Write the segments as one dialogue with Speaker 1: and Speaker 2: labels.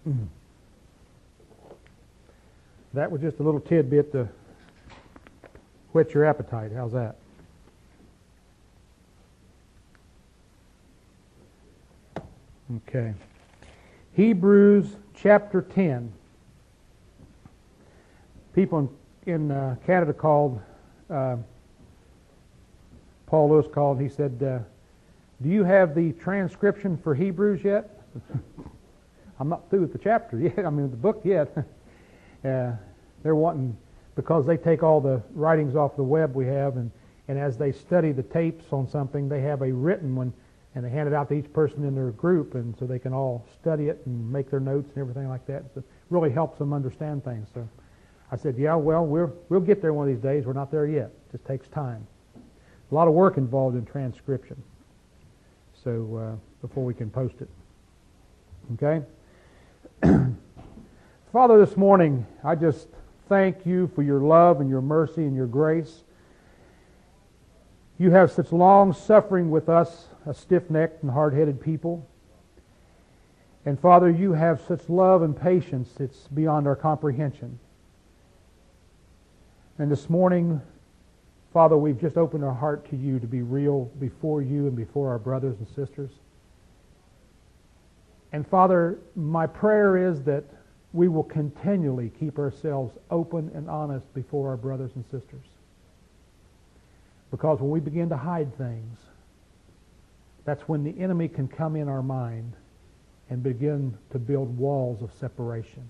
Speaker 1: That was just a little tidbit to whet your appetite. How's that? Okay. Hebrews chapter 10. People in Canada called, Paul Lewis called, he said, do you have the transcription for Hebrews yet? I'm not through with the chapter yet, the book yet. They're wanting, because they take all the writings off the web we have, and as they study the tapes on something, they have a written one, and they hand it out to each person in their group, and so they can all study it and make their notes and everything like that. So it really helps them understand things. So I said, yeah, well, we'll get there one of these days. We're not there yet. It just takes time. A lot of work involved in transcription. So before we can post it. Okay? Father, this morning, I just thank you for your love and your mercy and your grace. You have such long suffering with us, a stiff-necked and hard-headed people. And Father, you have such love and patience, it's beyond our comprehension. And this morning, Father, we've just opened our heart to you to be real before you and before our brothers and sisters. And Father, my prayer is that we will continually keep ourselves open and honest before our brothers and sisters. Because when we begin to hide things, that's when the enemy can come in our mind and begin to build walls of separation.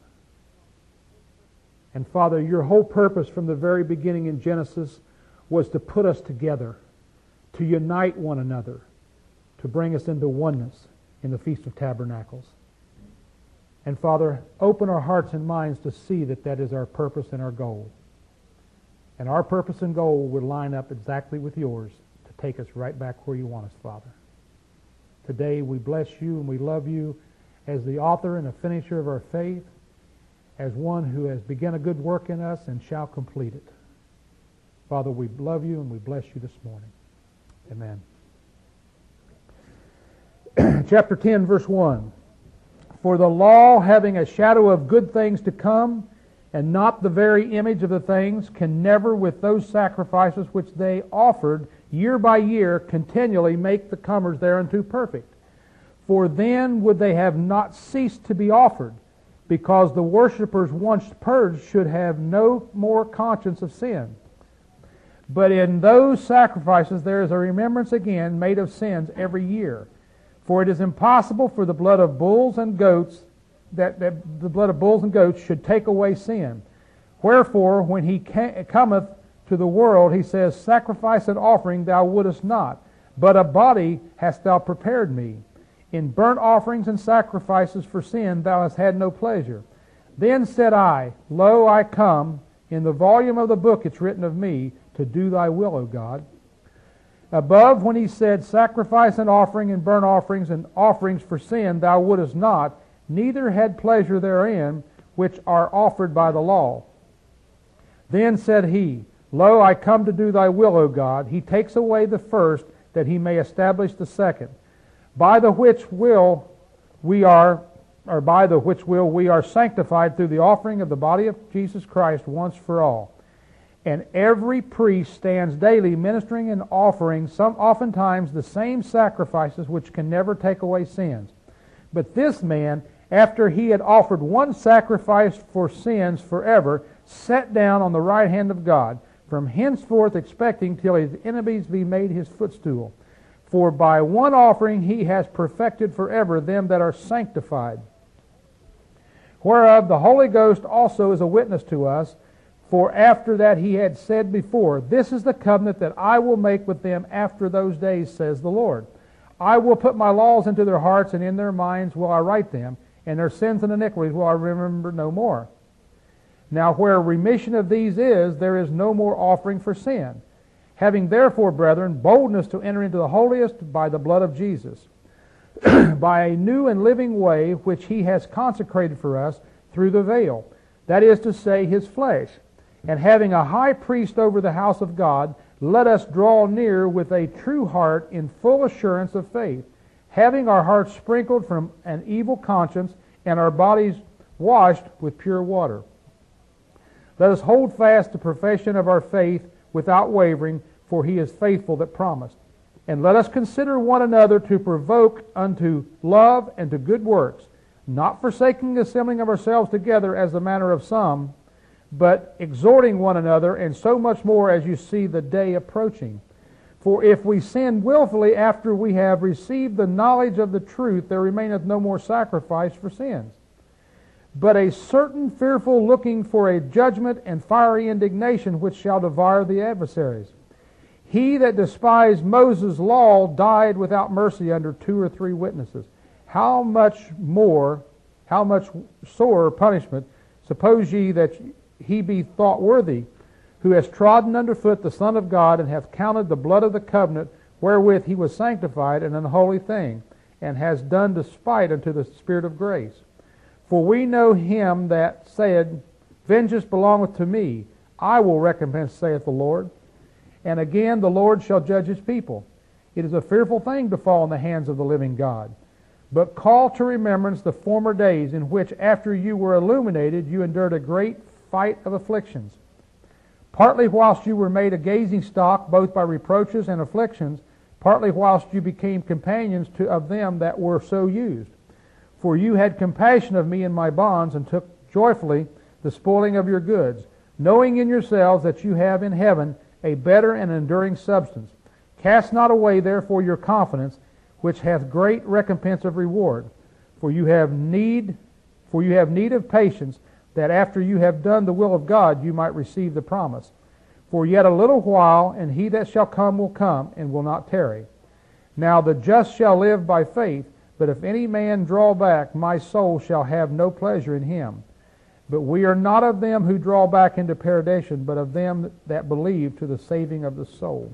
Speaker 1: And Father, your whole purpose from the very beginning in Genesis was to put us together, to unite one another, to bring us into oneness in the Feast of Tabernacles. And Father, open our hearts and minds to see that that is our purpose and our goal. And our purpose and goal would line up exactly with yours to take us right back where you want us, Father. Today we bless you and we love you as the author and the finisher of our faith, as one who has begun a good work in us and shall complete it. Father, we love you and we bless you this morning. Amen. Chapter 10, verse 1. For the law, having a shadow of good things to come, and not the very image of the things, can never with those sacrifices which they offered year by year continually make the comers thereunto perfect. For then would they have not ceased to be offered, because the worshippers once purged should have no more conscience of sin. But in those sacrifices there is a remembrance again made of sins every year. For it is impossible for the blood of bulls and goats, that the blood of bulls and goats should take away sin. Wherefore, when he cometh to the world, he says, Sacrifice and offering thou wouldest not, but a body hast thou prepared me. In burnt offerings and sacrifices for sin thou hast had no pleasure. Then said I, Lo, I come, in the volume of the book it's written of me, to do thy will, O God. Above, when he said, Sacrifice and offering and burnt offerings and offerings for sin thou wouldest not, neither had pleasure therein, which are offered by the law. Then said he, Lo, I come to do thy will, O God. He takes away the first, that he may establish the second. By the which will we are sanctified through the offering of the body of Jesus Christ once for all. And every priest stands daily ministering and offering oftentimes the same sacrifices which can never take away sins. But this man, after he had offered one sacrifice for sins forever, sat down on the right hand of God, from henceforth expecting till his enemies be made his footstool. For by one offering he has perfected forever them that are sanctified. Whereof the Holy Ghost also is a witness to us. For after that he had said before, This is the covenant that I will make with them after those days, says the Lord. I will put my laws into their hearts, and in their minds will I write them, and their sins and iniquities will I remember no more. Now where remission of these is, there is no more offering for sin. Having therefore, brethren, boldness to enter into the holiest by the blood of Jesus, by a new and living way which he has consecrated for us through the veil, that is to say, his flesh. And having a high priest over the house of God, let us draw near with a true heart in full assurance of faith, having our hearts sprinkled from an evil conscience and our bodies washed with pure water. Let us hold fast the profession of our faith without wavering, for he is faithful that promised. And let us consider one another to provoke unto love and to good works, not forsaking the assembling of ourselves together as the manner of some, but exhorting one another, and so much more as you see the day approaching. For if we sin willfully after we have received the knowledge of the truth, there remaineth no more sacrifice for sins, but a certain fearful looking for a judgment and fiery indignation which shall devour the adversaries. He that despised Moses' law died without mercy under 2 or 3 witnesses. How much sorer punishment, suppose ye that he be thought worthy, who has trodden under foot the Son of God, and hath counted the blood of the covenant wherewith he was sanctified an unholy thing, and has done despite unto the Spirit of grace. For we know him that said, Vengeance belongeth to me, I will recompense, saith the Lord. And again, the Lord shall judge his people. It is a fearful thing to fall in the hands of the living God. But call to remembrance the former days, in which after you were illuminated, you endured a great fight of afflictions, partly whilst you were made a gazing stock, both by reproaches and afflictions, partly whilst you became companions of them that were so used. For you had compassion of me in my bonds, and took joyfully the spoiling of your goods, knowing in yourselves that you have in heaven a better and enduring substance. Cast not away therefore your confidence, which hath great recompense of reward. For you have need of patience, that after you have done the will of God, you might receive the promise. For yet a little while, and he that shall come will come, and will not tarry. Now the just shall live by faith, but if any man draw back, my soul shall have no pleasure in him. But we are not of them who draw back into perdition, but of them that believe to the saving of the soul.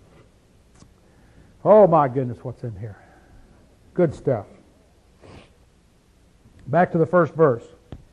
Speaker 1: Oh my goodness, what's in here? Good stuff. Back to the first verse.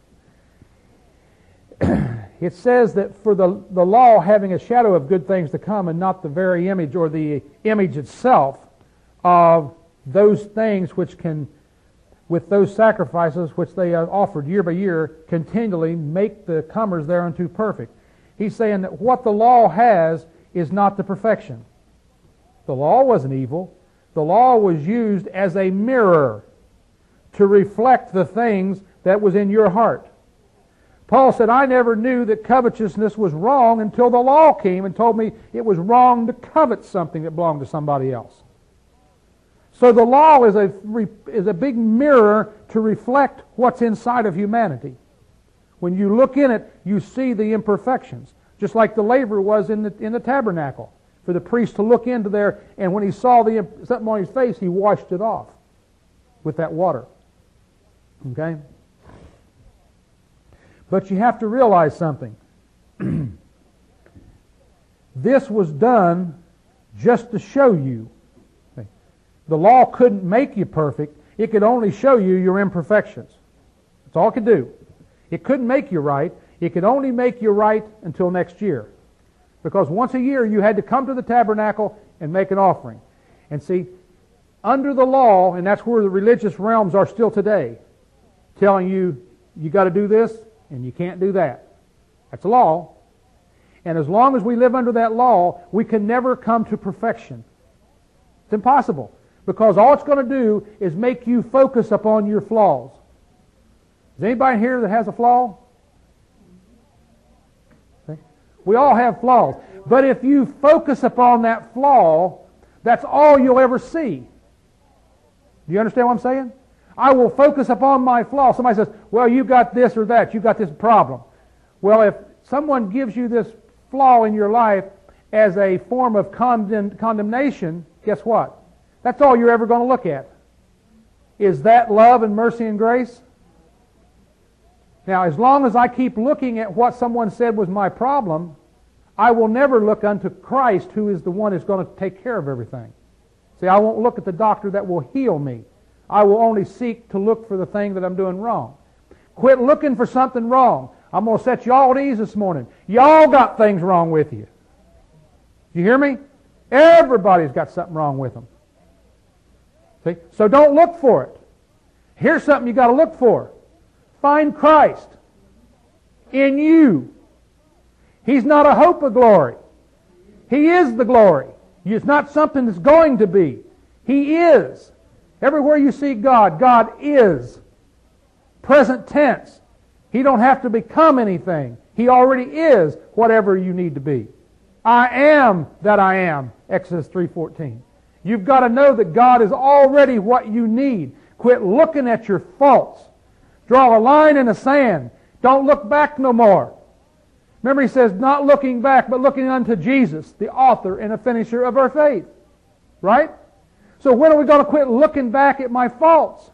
Speaker 1: It says that for the law having a shadow of good things to come, and not the very image or the image itself of those things which can, with those sacrifices which they offered year by year, continually make the comers thereunto perfect. He's saying that what the law has is not the perfection. The law wasn't evil. The law was used as a mirror to reflect the things that was in your heart. Paul said, I never knew that covetousness was wrong until the law came and told me it was wrong to covet something that belonged to somebody else. So the law is a big mirror to reflect what's inside of humanity. When you look in it, you see the imperfections, just like the laver was in the tabernacle, for the priest to look into there, and when he saw something on his face, he washed it off with that water. Okay? But you have to realize something. This was done just to show you. The law couldn't make you perfect. It could only show you your imperfections. That's all it could do. It couldn't make you right. It could only make you right until next year. Because once a year you had to come to the tabernacle and make an offering. And see, under the law, and that's where the religious realms are still today, telling you, you got to do this and you can't do that. That's a law. And as long as we live under that law, we can never come to perfection. It's impossible. Because all it's going to do is make you focus upon your flaws. Is anybody here that has a flaw? Okay. We all have flaws. But if you focus upon that flaw, that's all you'll ever see. Do you understand what I'm saying? I will focus upon my flaw. Somebody says, well, you got this or that. You got this problem. Well, if someone gives you this flaw in your life as a form of condemnation, guess what? That's all you're ever going to look at. Is that love and mercy and grace? Now, as long as I keep looking at what someone said was my problem, I will never look unto Christ, who is the one who's going to take care of everything. See, I won't look at the doctor that will heal me. I will only seek to look for the thing that I'm doing wrong. Quit looking for something wrong. I'm going to set you all at ease this morning. Y'all got things wrong with you. You hear me? Everybody's got something wrong with them. See? So don't look for it. Here's something you got to look for. Find Christ in you. He's not a hope of glory. He is the glory. It's not something that's going to be. He is. Everywhere you see God, God is. Present tense. He don't have to become anything. He already is whatever you need to be. I am that I am, Exodus 3:14. You've got to know that God is already what you need. Quit looking at your faults. Draw a line in the sand. Don't look back no more. Remember, he says, not looking back, but looking unto Jesus, the author and the finisher of our faith. Right? So when are we going to quit looking back at my faults?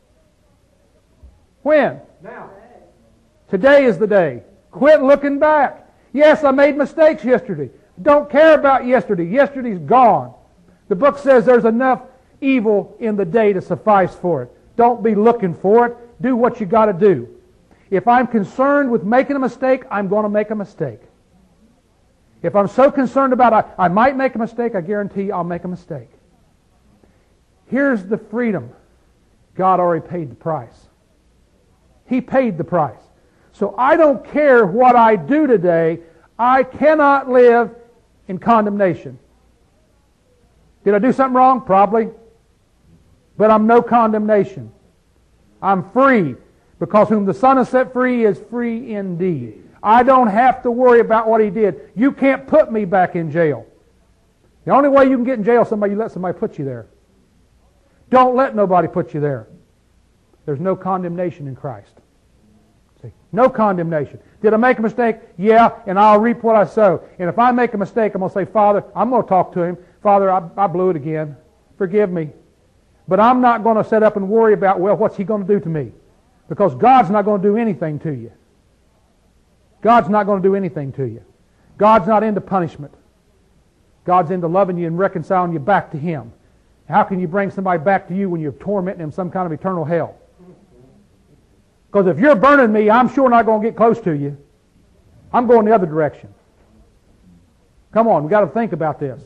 Speaker 1: When?
Speaker 2: Now.
Speaker 1: Today is the day. Quit looking back. Yes, I made mistakes yesterday. Don't care about yesterday. Yesterday's gone. The book says there's enough evil in the day to suffice for it. Don't be looking for it. Do what you got to do. If I'm concerned with making a mistake, I'm going to make a mistake. If I'm so concerned about I might make a mistake, I guarantee you I'll make a mistake. Here's the freedom. God already paid the price. He paid the price. So I don't care what I do today. I cannot live in condemnation. Did I do something wrong? Probably. But I'm no condemnation. I'm free, because whom the Son has set free is free indeed. I don't have to worry about what He did. You can't put me back in jail. The only way you can get in jail is you let somebody put you there. Don't let nobody put you there. There's no condemnation in Christ. See? No condemnation. Did I make a mistake? Yeah, and I'll reap what I sow. And if I make a mistake, I'm going to say, Father, I'm going to talk to Him. Father, I blew it again. Forgive me. But I'm not going to sit up and worry about, well, what's He going to do to me? Because God's not going to do anything to you. God's not going to do anything to you. God's not into punishment. God's into loving you and reconciling you back to Him. How can you bring somebody back to you when you're tormenting them some kind of eternal hell? Because if you're burning me, I'm sure not going to get close to you. I'm going the other direction. Come on, we've got to think about this.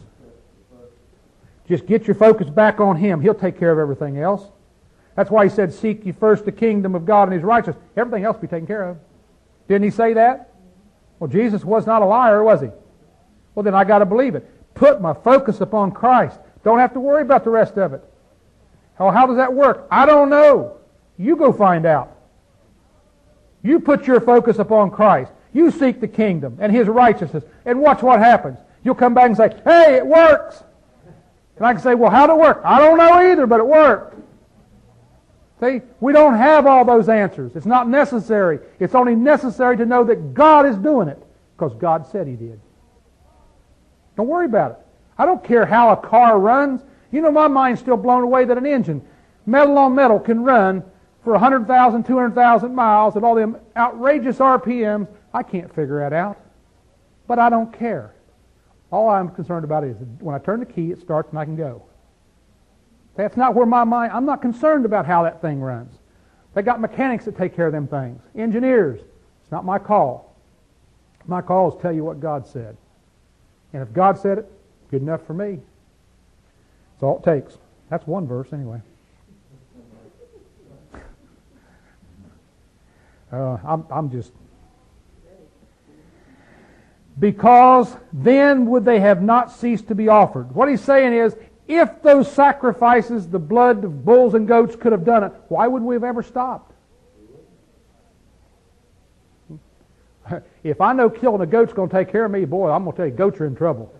Speaker 1: Just get your focus back on Him. He'll take care of everything else. That's why He said, seek ye first the kingdom of God and His righteousness. Everything else will be taken care of. Didn't He say that? Well, Jesus was not a liar, was He? Well, then I got to believe it. Put my focus upon Christ. Don't have to worry about the rest of it. How does that work? I don't know. You go find out. You put your focus upon Christ. You seek the kingdom and His righteousness, and watch what happens. You'll come back and say, hey, it works. And I can say, well, how'd it work? I don't know either, but it worked. See, we don't have all those answers. It's not necessary. It's only necessary to know that God is doing it, because God said He did. Don't worry about it. I don't care how a car runs. You know, my mind's still blown away that an engine, metal on metal, can run for 100,000, 200,000 miles at all them outrageous RPMs. I can't figure that out. But I don't care. All I'm concerned about is when I turn the key, it starts and I can go. That's not where my mind... I'm not concerned about how that thing runs. They got mechanics that take care of them things. Engineers. It's not my call. My call is to tell you what God said. And if God said it, good enough for me. That's all it takes. That's one verse anyway. I'm just... Because then would they have not ceased to be offered. What he's saying is, if those sacrifices, the blood of bulls and goats, could have done it, why would we have ever stopped? If I know killing a goat's going to take care of me, boy, I'm going to tell you, goats are in trouble.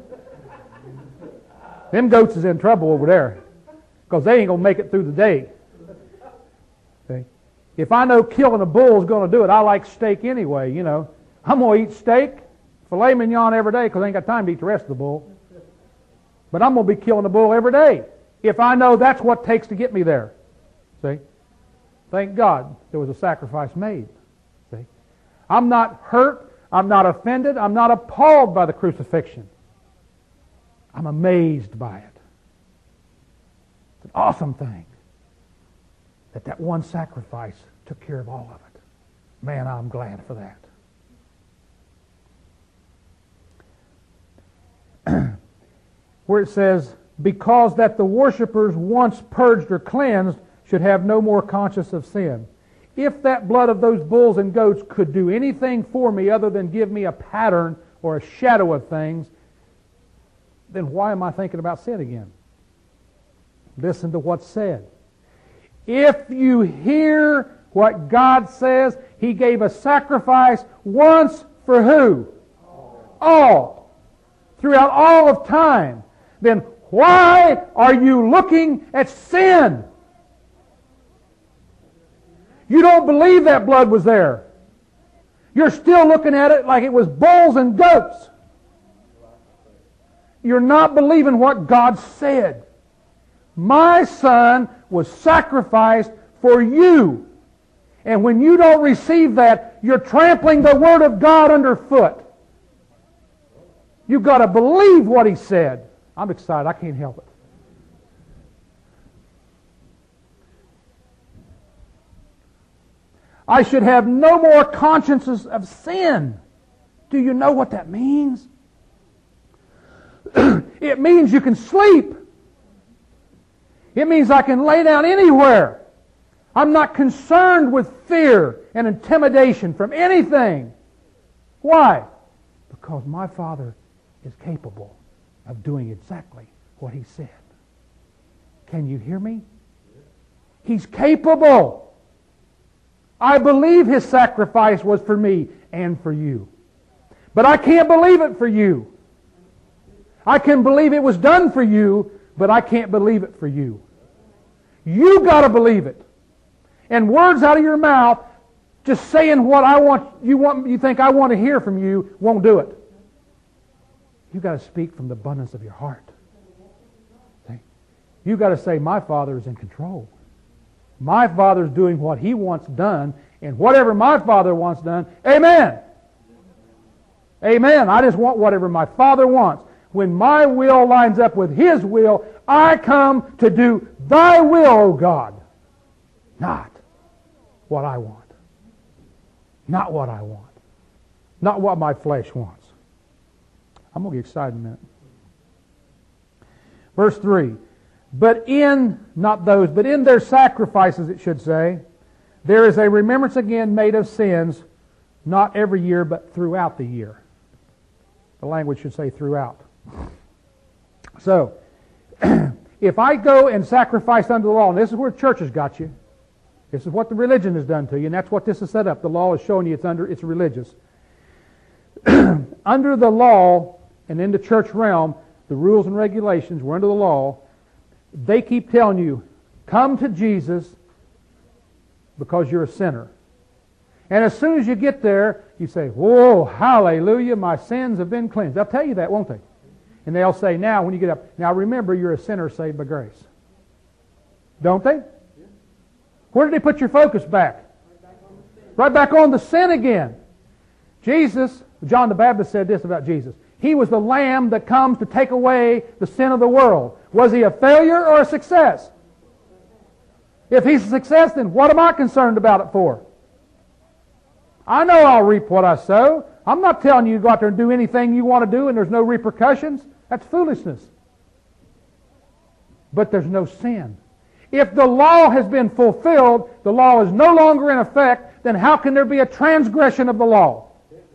Speaker 1: Them goats is in trouble over there, because they ain't going to make it through the day. See? If I know killing a bull is going to do it, I like steak anyway, you know. I'm going to eat steak, filet mignon every day, because I ain't got time to eat the rest of the bull. But I'm going to be killing a bull every day, if I know that's what it takes to get me there. See? Thank God there was a sacrifice made. See? I'm not hurt. I'm not offended. I'm not appalled by the crucifixion. I'm amazed by it. It's an awesome thing that one sacrifice took care of all of it. Man, I'm glad for that. Where it says, because that the worshipers once purged or cleansed should have no more conscience of sin. If that blood of those bulls and goats could do anything for me other than give me a pattern or a shadow of things, then why am I thinking about sin again? Listen to what's said. If you hear what God says, He gave a sacrifice once for who? All. Throughout all of time. Then why are you looking at sin? You don't believe that blood was there. You're still looking at it like it was bulls and goats. You're not believing what God said. My Son was sacrificed for you. And when you don't receive that, you're trampling the Word of God underfoot. You've got to believe what He said. I'm excited. I can't help it. I should have no more consciences of sin. Do you know what that means? It means you can sleep. It means I can lay down anywhere. I'm not concerned with fear and intimidation from anything. Why? Because my Father is capable of doing exactly what He said. Can you hear me? He's capable. I believe His sacrifice was for me and for you. But I can't believe it for you. I can believe it was done for you, but I can't believe it for you. You got to believe it. And words out of your mouth, just saying what you think I want to hear from you, won't do it. You got to speak from the abundance of your heart. See? You got to say, my Father is in control. My Father's doing what He wants done, and whatever my Father wants done, amen. Amen. I just want whatever my Father wants. When my will lines up with His will, I come to do Thy will, O God. Not what I want. Not what I want. Not what my flesh wants. I'm going to get excited in a minute. Verse 3. But in their sacrifices, it should say, there is a remembrance again made of sins, not every year, but throughout the year. The language should say throughout. So, if I go and sacrifice under the law, and this is where the church has got you, this is what the religion has done to you, and that's what this is set up. The law is showing you it's religious. Under the law, and in the church realm, the rules and regulations were under the law. They keep telling you, come to Jesus because you're a sinner. And as soon as you get there, you say, whoa, hallelujah, my sins have been cleansed. They'll tell you that, won't they? And they'll say, now, when you get up, now remember, you're a sinner saved by grace. Don't they? Where did they put your focus back? Right back on the sin again. Jesus, John the Baptist said this about Jesus. He was the Lamb that comes to take away the sin of the world. Was He a failure or a success? If He's a success, then what am I concerned about it for? I know I'll reap what I sow. I'm not telling you to go out there and do anything you want to do and there's no repercussions. That's foolishness. But there's no sin. If the law has been fulfilled, the law is no longer in effect, then how can there be a transgression of the law?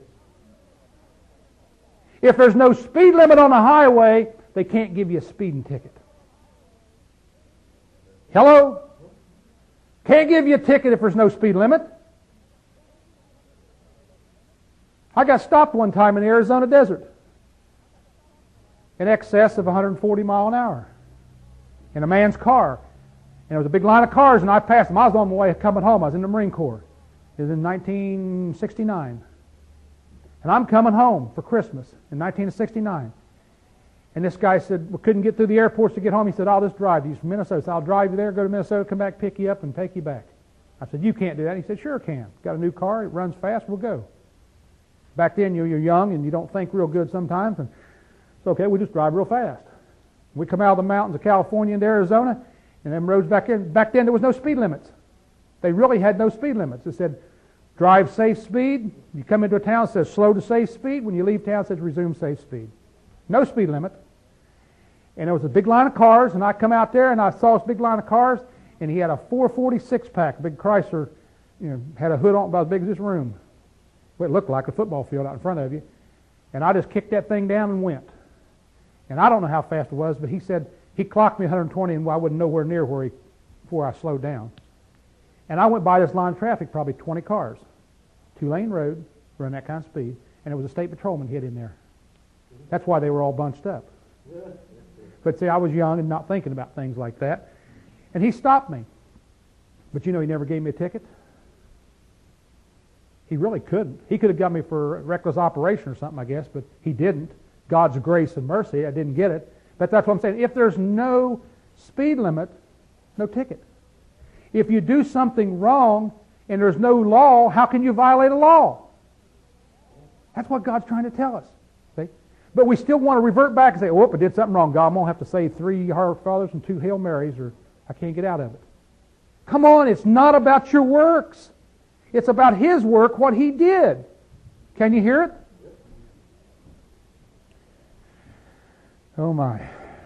Speaker 1: If there's no speed limit on the highway, they can't give you a speeding ticket. Hello? Can't give you a ticket if there's no speed limit. I got stopped one time in the Arizona desert in excess of 140 miles an hour in a man's car. And there was a big line of cars, and I passed them. I was on my way coming home. I was in the Marine Corps. It was in 1969. And I'm coming home for Christmas in 1969. And this guy said, we couldn't get through the airports to get home. He said, I'll just drive you. He's from Minnesota. So I'll drive you there, go to Minnesota, come back, pick you up, and take you back. I said, you can't do that. He said, sure I can. Got a new car. It runs fast. We'll go. Back then, you're young and you don't think real good sometimes. And it's okay. We just drive real fast. We come out of the mountains of California into Arizona, and them roads back in. Back then, there was no speed limits. They really had no speed limits. It said, drive safe speed. You come into a town, it says slow to safe speed. When you leave town, it says resume safe speed. No speed limit. And there was a big line of cars, and I come out there, and I saw this big line of cars, and he had a 440 six-pack, big Chrysler had a hood on about as big as this room. Well, it looked like a football field out in front of you. And I just kicked that thing down and went. And I don't know how fast it was, but he said he clocked me 120 and I wasn't nowhere near before I slowed down. And I went by this line of traffic, probably 20 cars. 2-lane road, running that kind of speed, and it was a state patrolman hid in there. That's why they were all bunched up. But see, I was young and not thinking about things like that. And he stopped me. But he never gave me a ticket. He really couldn't. He could have got me for reckless operation or something, I guess, but he didn't. God's grace and mercy, I didn't get it. But that's what I'm saying. If there's no speed limit, no ticket. If you do something wrong and there's no law, how can you violate a law? That's what God's trying to tell us. See? But we still want to revert back and say, oh, I did something wrong, God. I'm going to have to say 3 Our Fathers and 2 Hail Marys or I can't get out of it. Come on, it's not about your works. It's about His work, what He did. Can you hear it? Oh my.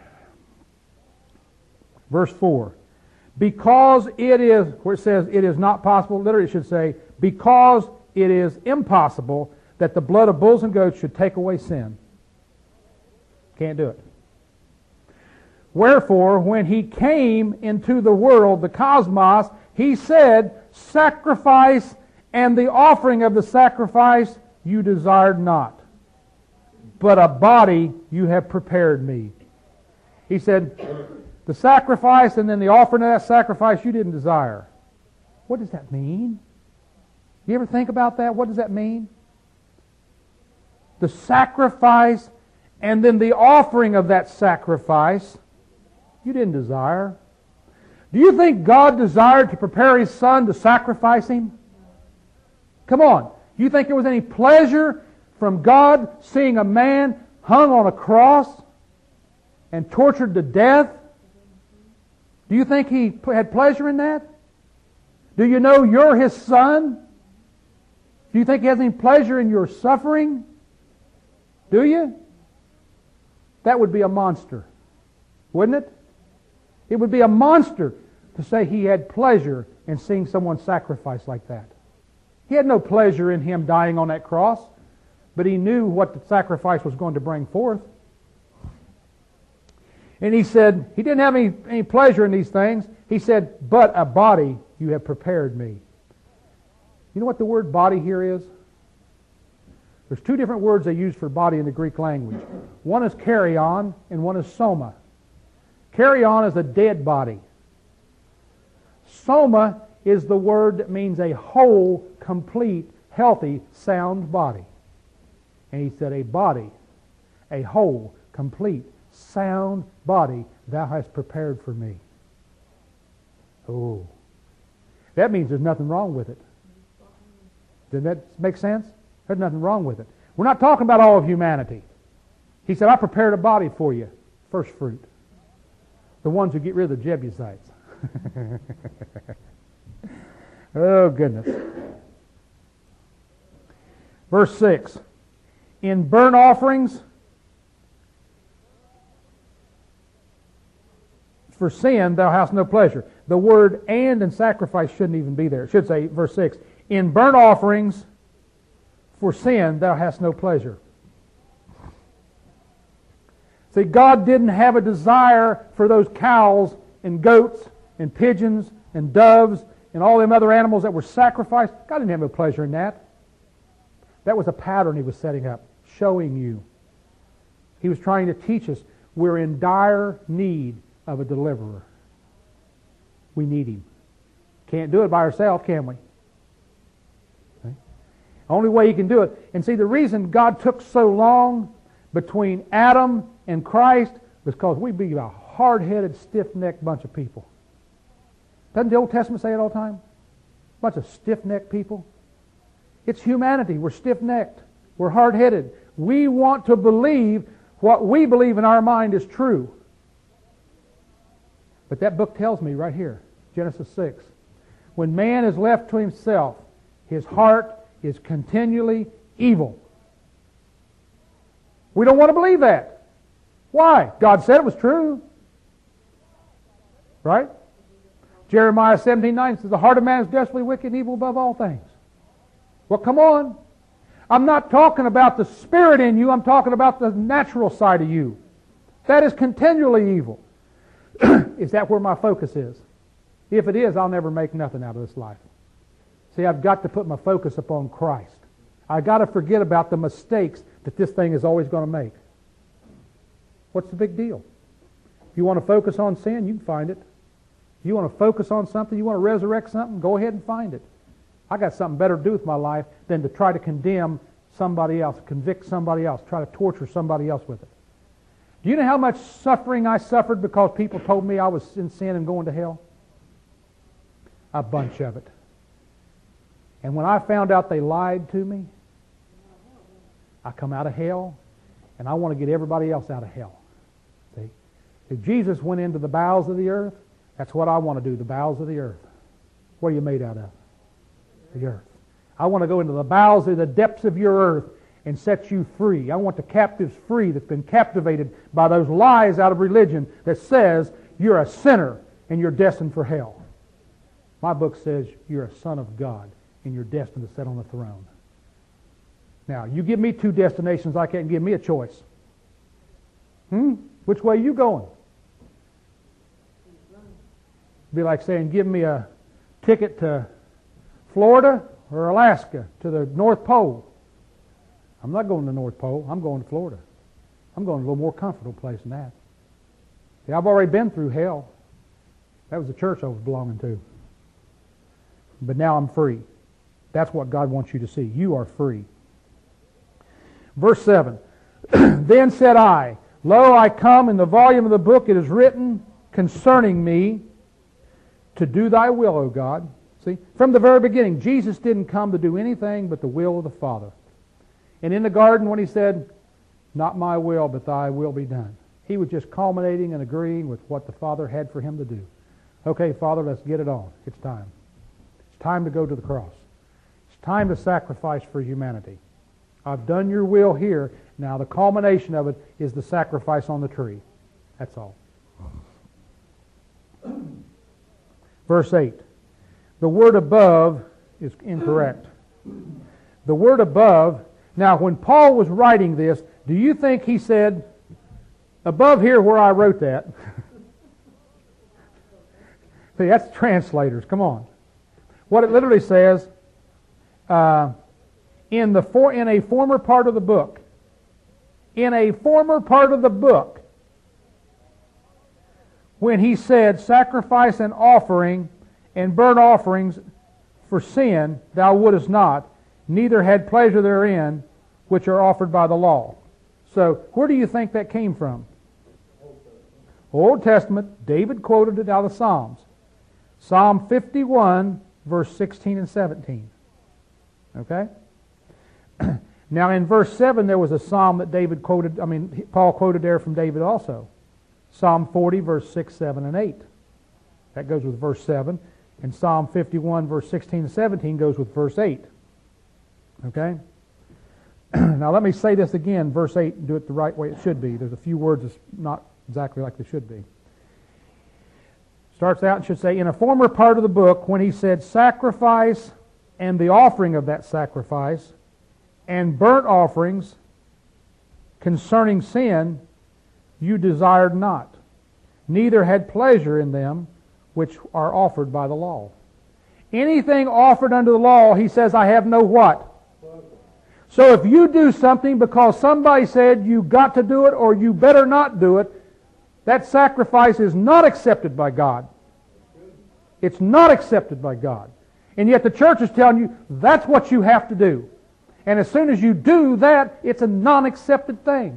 Speaker 1: Verse 4. Because it is, where it says it is not possible, literally it should say, because it is impossible that the blood of bulls and goats should take away sin. Can't do it. Wherefore, when He came into the world, the cosmos, He said, sacrifice and the offering of the sacrifice you desired not, but a body you have prepared me. He said, the sacrifice and then the offering of that sacrifice you didn't desire. What does that mean? You ever think about that? What does that mean? The sacrifice and then the offering of that sacrifice you didn't desire. Do you think God desired to prepare His Son to sacrifice Him? Come on. Do you think there was any pleasure from God seeing a man hung on a cross and tortured to death? Do you think He had pleasure in that? Do you know you're His Son? Do you think He has any pleasure in your suffering? Do you? That would be a monster, wouldn't it? It would be a monster to say He had pleasure in seeing someone sacrificed like that. He had no pleasure in Him dying on that cross, but He knew what the sacrifice was going to bring forth. And He said, He didn't have any pleasure in these things. He said, but a body you have prepared me. You know what the word body here is? There's 2 different words they use for body in the Greek language. One is karyon and one is soma. Karyon is a dead body. Soma is the word that means a whole, complete, healthy, sound body. And He said, a body, a whole, complete, sound body thou hast prepared for me. Oh. That means there's nothing wrong with it. Does that make sense? There's nothing wrong with it. We're not talking about all of humanity. He said, I prepared a body for you. First fruit. The ones who get rid of the Jebusites. Oh, goodness. Verse 6. In burnt offerings for sin thou hast no pleasure. The word and sacrifice shouldn't even be there. It should say, verse 6, in burnt offerings for sin thou hast no pleasure. See, God didn't have a desire for those cows and goats and pigeons and doves and all them other animals that were sacrificed. God didn't have no pleasure in that. That was a pattern He was setting up, showing you. He was trying to teach us we're in dire need of a deliverer. We need Him. Can't do it by ourselves, can we? Okay. Only way He can do it. And see, the reason God took so long between Adam and Christ was because we'd be a hard-headed, stiff-necked bunch of people. Doesn't the Old Testament say it all the time? A bunch of stiff-necked people. It's humanity. We're stiff-necked. We're hard-headed. We want to believe what we believe in our mind is true. But that book tells me right here, Genesis 6, when man is left to himself, his heart is continually evil. We don't want to believe that. Why? God said it was true. Right? Jeremiah 17:9 says, the heart of man is desperately wicked and evil above all things. Well, come on. I'm not talking about the spirit in you. I'm talking about the natural side of you. That is continually evil. Is that where my focus is? If it is, I'll never make nothing out of this life. See, I've got to put my focus upon Christ. I've got to forget about the mistakes that this thing is always going to make. What's the big deal? If you want to focus on sin, you can find it. If you want to focus on something, you want to resurrect something, go ahead and find it. I got something better to do with my life than to try to condemn somebody else, convict somebody else, try to torture somebody else with it. Do you know how much suffering I suffered because people told me I was in sin and going to hell? A bunch of it. And when I found out they lied to me, I come out of hell, and I want to get everybody else out of hell. See? If Jesus went into the bowels of the earth, that's what I want to do, the bowels of the earth. What are you made out of? The earth. I want to go into the bowels of the depths of your earth and set you free. I want the captives free that's been captivated by those lies out of religion that says you're a sinner and you're destined for hell. My book says you're a son of God and you're destined to sit on the throne. Now, you give me two destinations like that and give me a choice. Which way are you going? It'd be like saying, give me a ticket to Florida or Alaska to the North Pole. I'm not going to the North Pole. I'm going to Florida. I'm going to a little more comfortable place than that. See, I've already been through hell. That was the church I was belonging to. But now I'm free. That's what God wants you to see. You are free. Verse 7. Then said I, Lo, I come, in the volume of the book it is written concerning me to do thy will, O God. See, from the very beginning, Jesus didn't come to do anything but the will of the Father. And in the garden when he said, not my will, but thy will be done, he was just culminating and agreeing with what the Father had for him to do. Okay, Father, let's get it on. It's time. It's time to go to the cross. It's time to sacrifice for humanity. I've done your will here. Now the culmination of it is the sacrifice on the tree. That's all. Verse 8. The word above is incorrect. The word above, now when Paul was writing this, do you think he said, above here where I wrote that? See, that's translators. Come on. What it literally says, in a former part of the book, in a former part of the book, when he said, sacrifice and offering and burnt offerings for sin thou wouldest not, neither had pleasure therein, which are offered by the law. So, where do you think that came from? Old Testament. David quoted it out of Psalms. Psalm 51, verse 16 and 17. Okay? Now in verse 7 there was a psalm that Paul quoted there from David also. Psalm 40, verse 6, 7, and 8. That goes with verse 7. And Psalm 51, verse 16 and 17 goes with verse 8. Okay? Now let me say this again, verse 8, and do it the right way it should be. There's a few words that's not exactly like they should be. Starts out and should say, in a former part of the book, when he said, sacrifice and the offering of that sacrifice, and burnt offerings concerning sin, you desired not, neither had pleasure in them which are offered by the law. Anything offered under the law, he says, I have no what? So if you do something because somebody said you got to do it or you better not do it, that sacrifice is not accepted by God. It's not accepted by God. And yet the church is telling you that's what you have to do. And as soon as you do that, it's a non-accepted thing.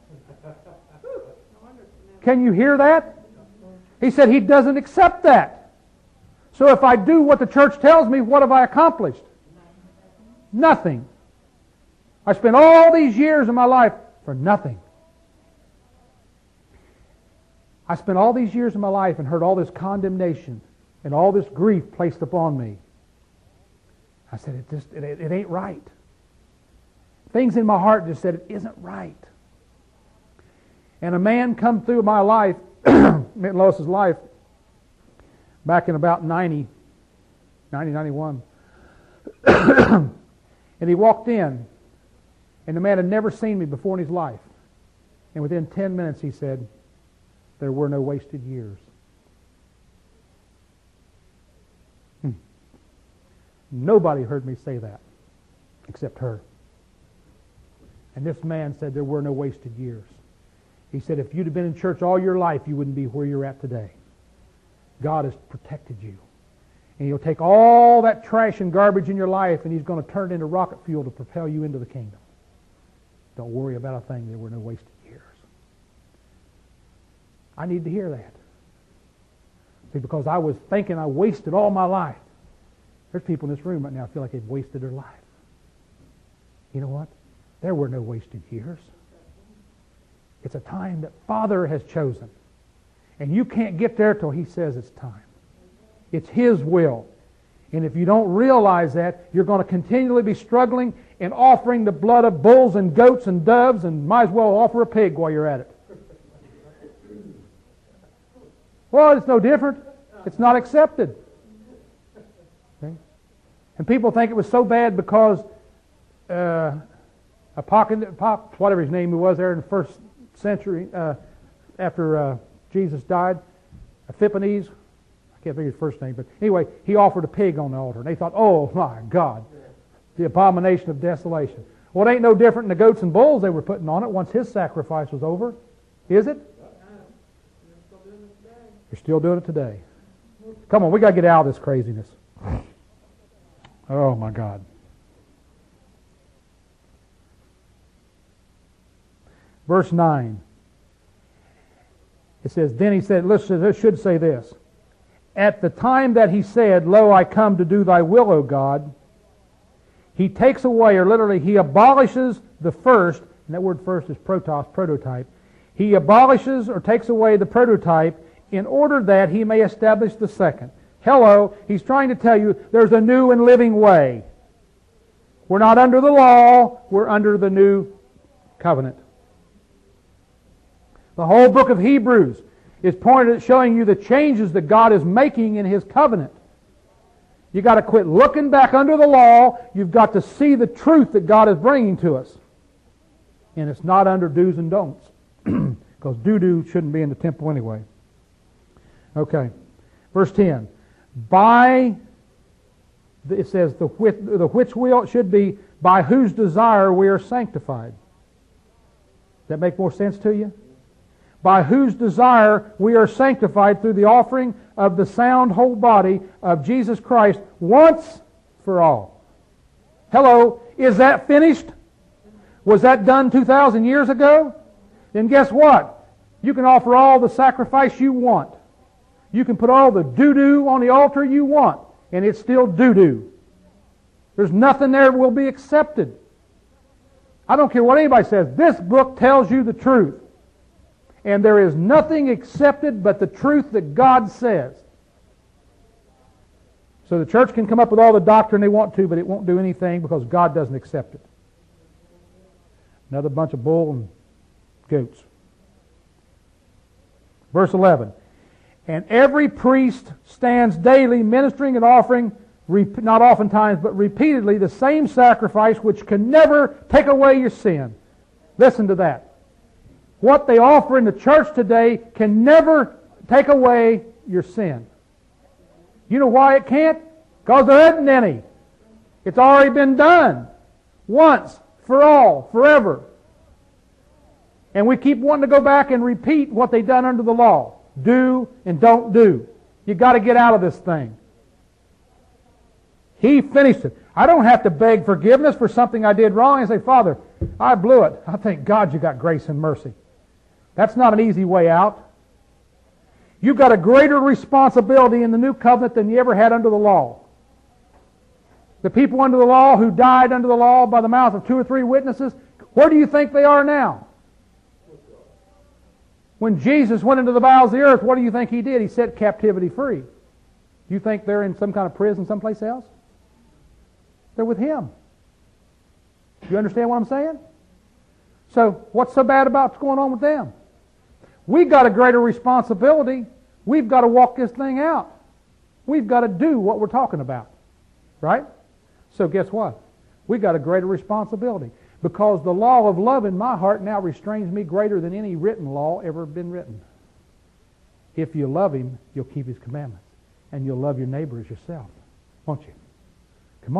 Speaker 1: Can you hear that? He said he doesn't accept that. So if I do what the church tells me, what have I accomplished? Nothing. I spent all these years of my life for nothing. I spent all these years of my life and heard all this condemnation and all this grief placed upon me. I said, it ain't right. Things in my heart just said, it isn't right. And a man come through my life, Lois's life, back in about 91. And he walked in, and the man had never seen me before in his life. And within 10 minutes he said, there were no wasted years. Nobody heard me say that except her. And this man said there were no wasted years. He said if you'd have been in church all your life, you wouldn't be where you're at today. God has protected you. And He'll take all that trash and garbage in your life and He's going to turn it into rocket fuel to propel you into the kingdom. Don't worry about a thing. There were no wasted years. I need to hear that. See, because I was thinking I wasted all my life. There's people in this room right now who feel like they've wasted their life. You know what? There were no wasted years. It's a time that Father has chosen. And you can't get there till He says it's time. It's His will. And if you don't realize that, you're going to continually be struggling and offering the blood of bulls and goats and doves, and might as well offer a pig while you're at it. Well, it's no different. It's not accepted. Okay? And people think it was so bad because whatever his name was there in the first century after Jesus died, Epiphanes, I can't think of his first name, but anyway, he offered a pig on the altar. And they thought, oh my God, the abomination of desolation. Well, it ain't no different than the goats and bulls they were putting on it once his sacrifice was over. Is it? You're still doing it today. Come on, we got to get out of this craziness. Oh my God. Verse 9. It says, then he said, listen, it should say this. At the time that he said, lo, I come to do thy will, O God, he takes away, or literally, he abolishes the first, and that word first is protos, prototype. He abolishes or takes away the prototype in order that he may establish the second. Hello, he's trying to tell you there's a new and living way. We're not under the law, we're under the new covenant. The whole book of Hebrews is pointed at showing you the changes that God is making in His covenant. You've got to quit looking back under the law. You've got to see the truth that God is bringing to us. And it's not under do's and don'ts. Because do shouldn't be in the temple anyway. Okay. Verse 10. It says, the which will should be by whose desire we are sanctified. Does that make more sense to you? By whose desire we are sanctified through the offering of the sound whole body of Jesus Christ once for all. Hello, is that finished? Was that done 2,000 years ago? Then guess what? You can offer all the sacrifice you want. You can put all the doo-doo on the altar you want, and it's still doo-doo. There's nothing there that will be accepted. I don't care what anybody says. This book tells you the truth. And there is nothing accepted but the truth that God says. So the church can come up with all the doctrine they want to, but it won't do anything because God doesn't accept it. Another bunch of bull and goats. Verse 11. And every priest stands daily ministering and offering, not oftentimes, but repeatedly, the same sacrifice which can never take away your sin. Listen to that. What they offer in the church today can never take away your sin. You know why it can't? Because there isn't any. It's already been done. Once, for all, forever. And we keep wanting to go back and repeat what they've done under the law. Do and don't do. You've got to get out of this thing. He finished it. I don't have to beg forgiveness for something I did wrong and say, Father, I blew it. I thank God you got grace and mercy. That's not an easy way out. You've got a greater responsibility in the new covenant than you ever had under the law. The people under the law who died under the law by the mouth of 2 or 3 witnesses, where do you think they are now? When Jesus went into the bowels of the earth, what do you think He did? He set captivity free. Do you think they're in some kind of prison someplace else? They're with Him. Do you understand what I'm saying? So, what's so bad about what's going on with them? We've got a greater responsibility. We've got to walk this thing out. We've got to do what we're talking about. Right? So guess what? We've got a greater responsibility. Because the law of love in my heart now restrains me greater than any written law ever been written. If you love Him, you'll keep His commandments. And you'll love your neighbor as yourself. Won't you? Come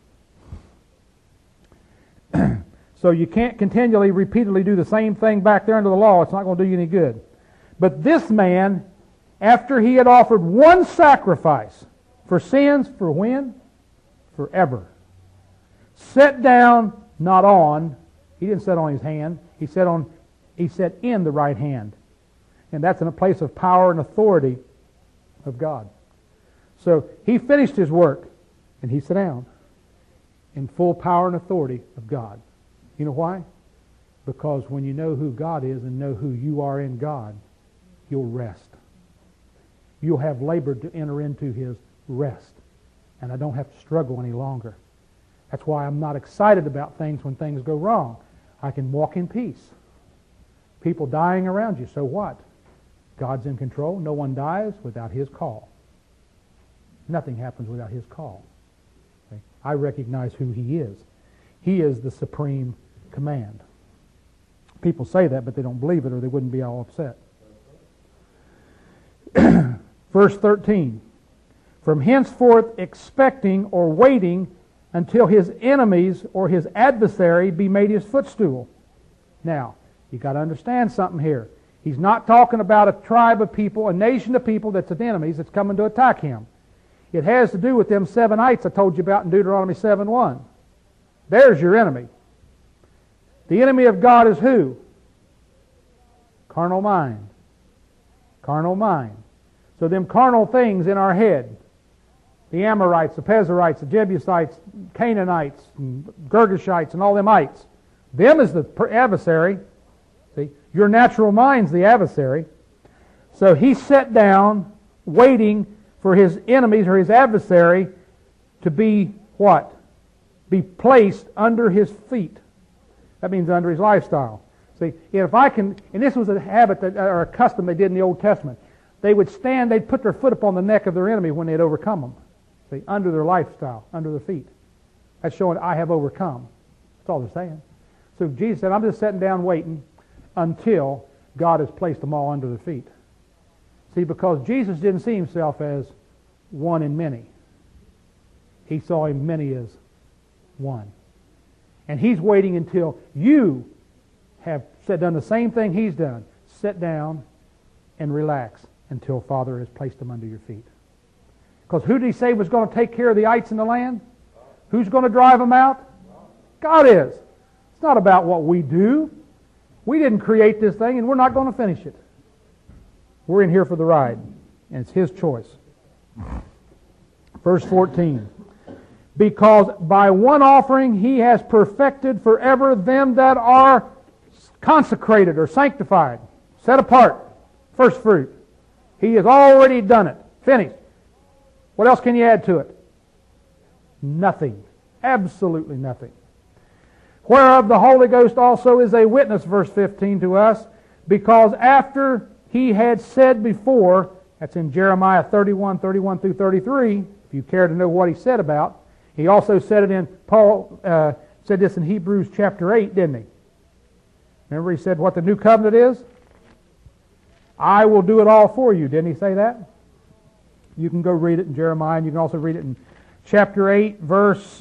Speaker 1: on. So you can't continually, repeatedly do the same thing back there under the law. It's not going to do you any good. But this man, after he had offered one sacrifice for sins, for when? Forever. Sat down, not on. He didn't sit on his hand. He sat in the right hand. And that's in a place of power and authority of God. So he finished his work, and he sat down in full power and authority of God. You know why? Because when you know who God is and know who you are in God, you'll rest. You'll have labored to enter into His rest. And I don't have to struggle any longer. That's why I'm not excited about things when things go wrong. I can walk in peace. People dying around you, so what? God's in control. No one dies without His call. Nothing happens without His call. Okay? I recognize who He is. He is the supreme command. People say that, but they don't believe it, or they wouldn't be all upset. Verse 13. From henceforth expecting or waiting until his enemies or his adversary be made his footstool. Now, you've got to understand something here. He's not talking about a tribe of people, a nation of people that's an enemies that's coming to attack him. It has to do with them 7 ites I told you about in Deuteronomy 7:1. There's your enemy. The enemy of God is who? Carnal mind. Carnal mind. So them carnal things in our head, the Amorites, the Pezerites, the Jebusites, Canaanites, and Girgashites, and all them ites, them is the adversary. See, your natural mind's the adversary. So he sat down, waiting for his enemies or his adversary to be what? Be placed under his feet. That means under his lifestyle. See, if I can, and this was a habit that, or a custom they did in the Old Testament. They would stand, they'd put their foot upon the neck of their enemy when they'd overcome them. See, under their lifestyle, under their feet. That's showing I have overcome. That's all they're saying. So Jesus said, I'm just sitting down waiting until God has placed them all under their feet. See, because Jesus didn't see Himself as one in many. He saw Him many as one. And He's waiting until you have done the same thing He's done. Sit down and relax until Father has placed them under your feet. Because who did He say was going to take care of the ites in the land? Who's going to drive them out? God is. It's not about what we do. We didn't create this thing, and we're not going to finish it. We're in here for the ride, and it's His choice. Verse 14. Because by one offering He has perfected forever them that are consecrated or sanctified, set apart, first fruit. He has already done it. Finished. What else can you add to it? Nothing. Absolutely nothing. Whereof the Holy Ghost also is a witness, verse 15, to us, because after He had said before, that's in Jeremiah 31 through 33, if you care to know what He said about, He also said it in, Paul said this in Hebrews chapter 8, didn't he? Remember He said what the new covenant is? I will do it all for you. Didn't He say that? You can go read it in Jeremiah, and you can also read it in chapter 8, verse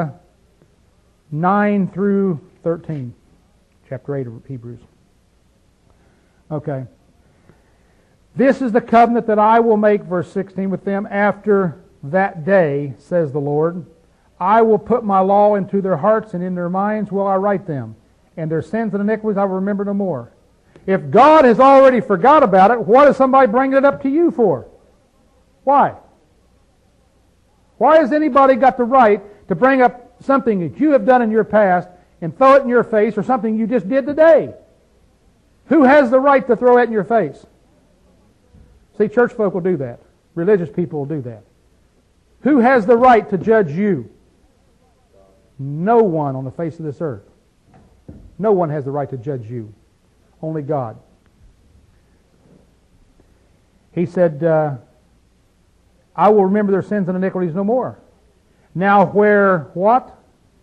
Speaker 1: 9 through 13. Chapter 8 of Hebrews. Okay. This is the covenant that I will make, verse 16, with them after that day, says the Lord. I will put my law into their hearts, and in their minds will I write them. And their sins and iniquities I will remember no more. If God has already forgot about it, what is somebody bringing it up to you for? Why? Why has anybody got the right to bring up something that you have done in your past and throw it in your face, or something you just did today? Who has the right to throw it in your face? See, church folk will do that. Religious people will do that. Who has the right to judge you? No one on the face of this earth. No one has the right to judge you. Only God. He said, I will remember their sins and iniquities no more. Now where what?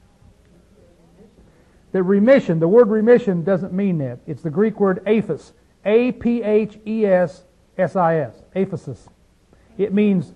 Speaker 1: The remission. The word remission doesn't mean that. It's the Greek word aphes. A-P-H-E-S-S-I-S. Aphesis. It means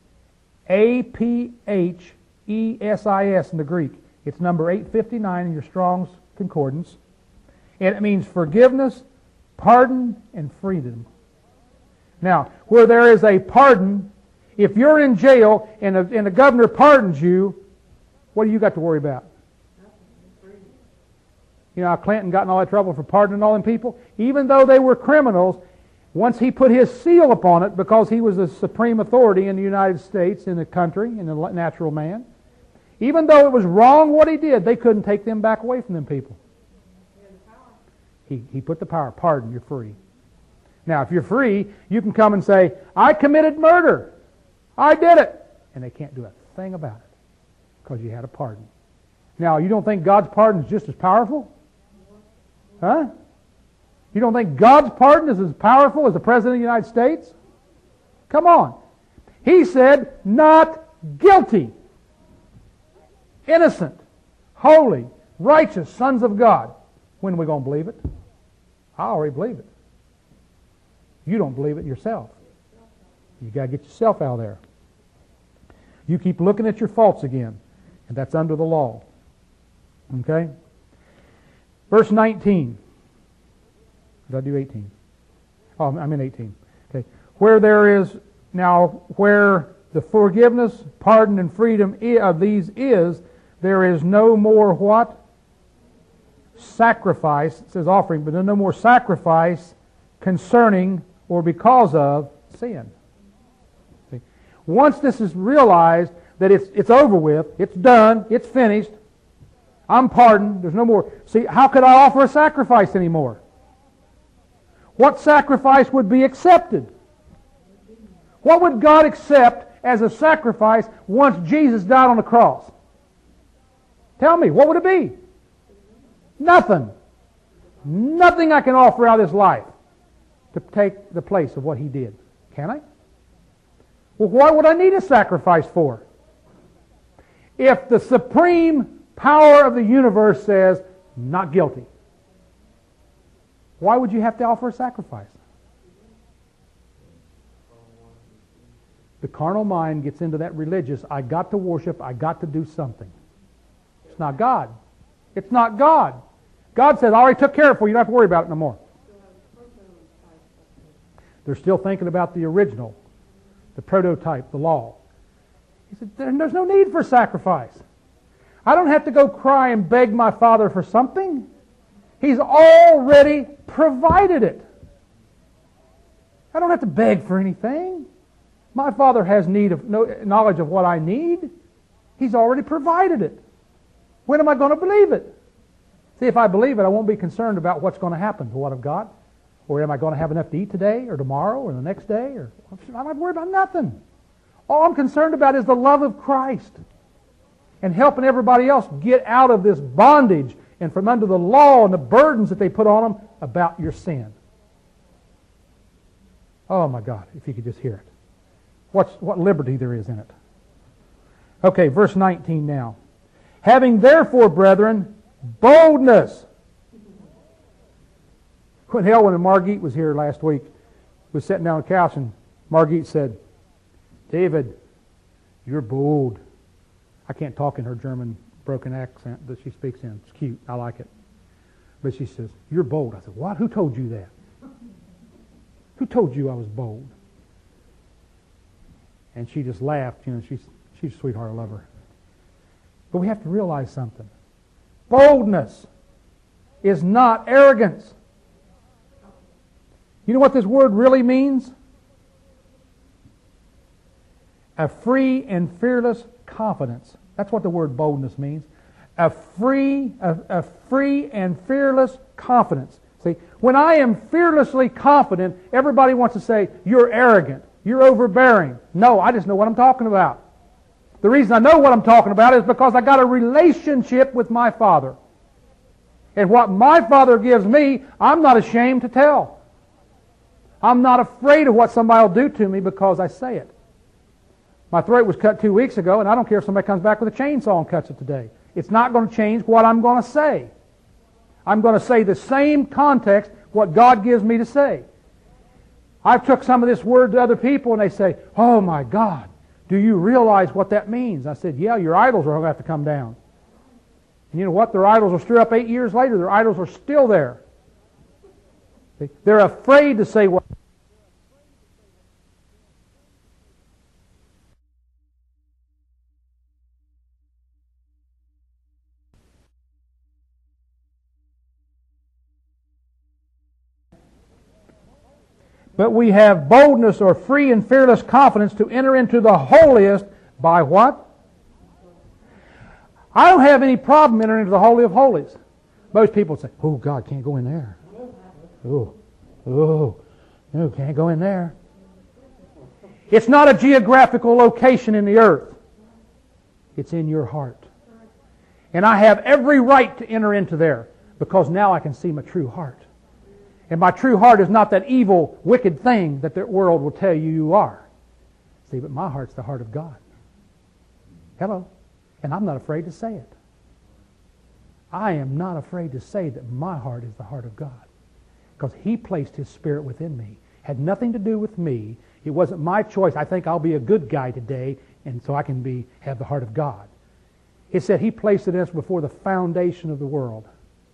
Speaker 1: A-P-H-E-S-I-S in the Greek. It's number 859 in your Strong's Concordance. And it means forgiveness, pardon, and freedom. Now, where there is a pardon, if you're in jail and the governor pardons you, what do you got to worry about? You know how Clinton got in all that trouble for pardoning all them people? Even though they were criminals, once he put his seal upon it, because he was the supreme authority in the United States, in the country, in the natural man, even though it was wrong what he did, they couldn't take them back away from them people. He put the power. Pardon, you're free. Now, if you're free, you can come and say, I committed murder. I did it. And they can't do a thing about it because you had a pardon. Now, you don't think God's pardon is just as powerful? Huh? You don't think God's pardon is as powerful as the President of the United States? Come on. He said, not guilty. Innocent, holy, righteous sons of God. When are we going to believe it? I already believe it. You don't believe it yourself. You got to get yourself out of there. You keep looking at your faults again, and that's under the law. Okay? Verse 19. Did I do 18? Oh, I'm in 18. Okay. Where the forgiveness, pardon, and freedom of these is, there is no more what? Sacrifice. It says offering, but no more sacrifice concerning or because of sin. See? Once this is realized that it's over with, it's done, it's finished, I'm pardoned, there's no more. See, how could I offer a sacrifice anymore? What sacrifice would be accepted? What would God accept as a sacrifice once Jesus died on the cross? Tell me, what would it be? Nothing. Nothing I can offer out of this life to take the place of what He did. Can I? Well, what would I need a sacrifice for? If the supreme power of the universe says, not guilty, why would you have to offer a sacrifice? The carnal mind gets into that religious, I got to worship, I got to do something. It's not God. It's not God. God says, I already took care of it for you, you don't have to worry about it no more. They're still thinking about the original, the prototype, the law. He said, there's no need for sacrifice. I don't have to go cry and beg my Father for something. He's already provided it. I don't have to beg for anything. My Father has knowledge of what I need. He's already provided it. When am I going to believe it? See, if I believe it, I won't be concerned about what's going to happen to what I've got. Or am I going to have enough to eat today or tomorrow or the next day? Or I'm not worried about nothing. All I'm concerned about is the love of Christ and helping everybody else get out of this bondage and from under the law and the burdens that they put on them about your sin. Oh my God, if you could just hear it. What liberty there is in it. Okay, verse 19 now. Having therefore, brethren, boldness. When Margit was here last week, was sitting down on the couch and Margit said, David, you're bold. I can't talk in her German broken accent that she speaks in. It's cute. I like it. But she says, you're bold. I said, what? Who told you that? Who told you I was bold? And she just laughed. You know, she's a sweetheart. I love her. But we have to realize something. Boldness is not arrogance. You know what this word really means? A free and fearless confidence. That's what the word boldness means. A free and fearless confidence. See, when I am fearlessly confident, everybody wants to say, you're arrogant, you're overbearing. No, I just know what I'm talking about. The reason I know what I'm talking about is because I got a relationship with my Father. And what my Father gives me, I'm not ashamed to tell. I'm not afraid of what somebody will do to me because I say it. My throat was cut 2 weeks ago, and I don't care if somebody comes back with a chainsaw and cuts it today. It's not going to change what I'm going to say. I'm going to say the same context, what God gives me to say. I've took some of this word to other people, and they say, "Oh my God, do you realize what that means?" I said, "Yeah, your idols are going to have to come down." And you know what? Their idols are stirred up 8 years later. Their idols are still there. They're afraid to say what. But we have boldness or free and fearless confidence to enter into the holiest by what? I don't have any problem entering into the Holy of Holies. Most people say, "Oh, God, can't go in there. Oh, no, can't go in there." It's not a geographical location in the earth. It's in your heart. And I have every right to enter into there because now I can see my true heart. And my true heart is not that evil, wicked thing that the world will tell you you are. See, but my heart's the heart of God. Hello. And I'm not afraid to say it. I am not afraid to say that my heart is the heart of God. Because He placed His Spirit within me. Had nothing to do with me. It wasn't my choice. I think I'll be a good guy today, and so I can have the heart of God. It said He placed it in us before the foundation of the world.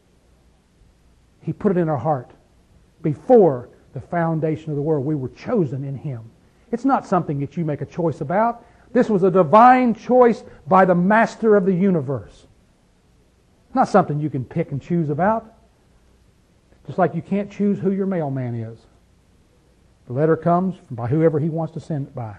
Speaker 1: He put it in our heart. Before the foundation of the world, we were chosen in Him. It's not something that you make a choice about. This was a divine choice by the Master of the universe. Not something you can pick and choose about. Just like you can't choose who your mailman is. The letter comes by whoever he wants to send it by.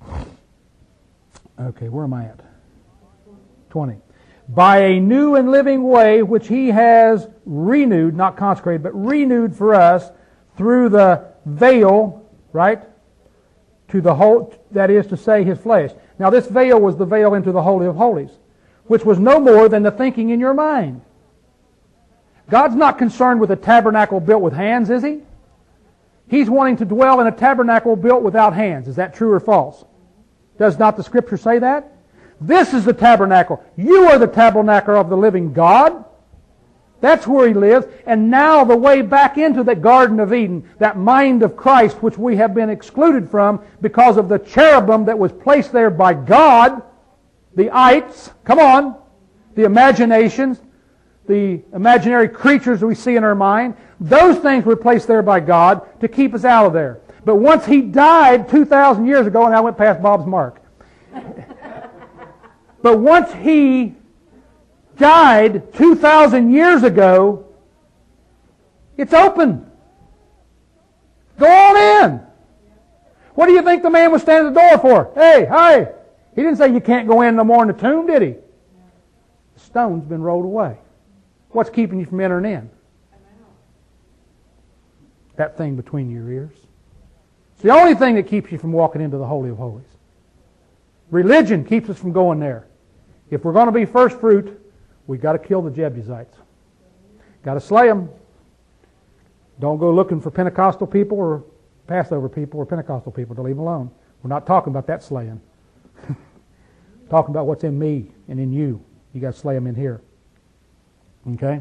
Speaker 1: Okay, where am I at? 20. By a new and living way which He has renewed, not consecrated, but renewed for us through the veil, right? To the whole, that is to say, His flesh. Now this veil was the veil into the Holy of Holies, which was no more than the thinking in your mind. God's not concerned with a tabernacle built with hands, is He? He's wanting to dwell in a tabernacle built without hands. Is that true or false? Does not the Scripture say that? This is the tabernacle. You are the tabernacle of the living God. That's where He lives. And now the way back into the Garden of Eden, that mind of Christ which we have been excluded from because of the cherubim that was placed there by God, the ites, come on, the imaginations, the imaginary creatures we see in our mind, those things were placed there by God to keep us out of there. But once He died 2,000 years ago, and I went past Bob's mark. But once He died 2,000 years ago, it's open. Go on in. What do you think the man was standing at the door for? Hey. He didn't say you can't go in no more in the tomb, did He? The stone's been rolled away. What's keeping you from entering in? That thing between your ears. It's the only thing that keeps you from walking into the Holy of Holies. Religion keeps us from going there. If we're going to be first fruit, we've got to kill the Jebusites. Got to slay them. Don't go looking for Pentecostal people or Passover people or Pentecostal people to leave alone. We're not talking about that slaying. Talking about what's in me and in you. You got to slay them in here. Okay?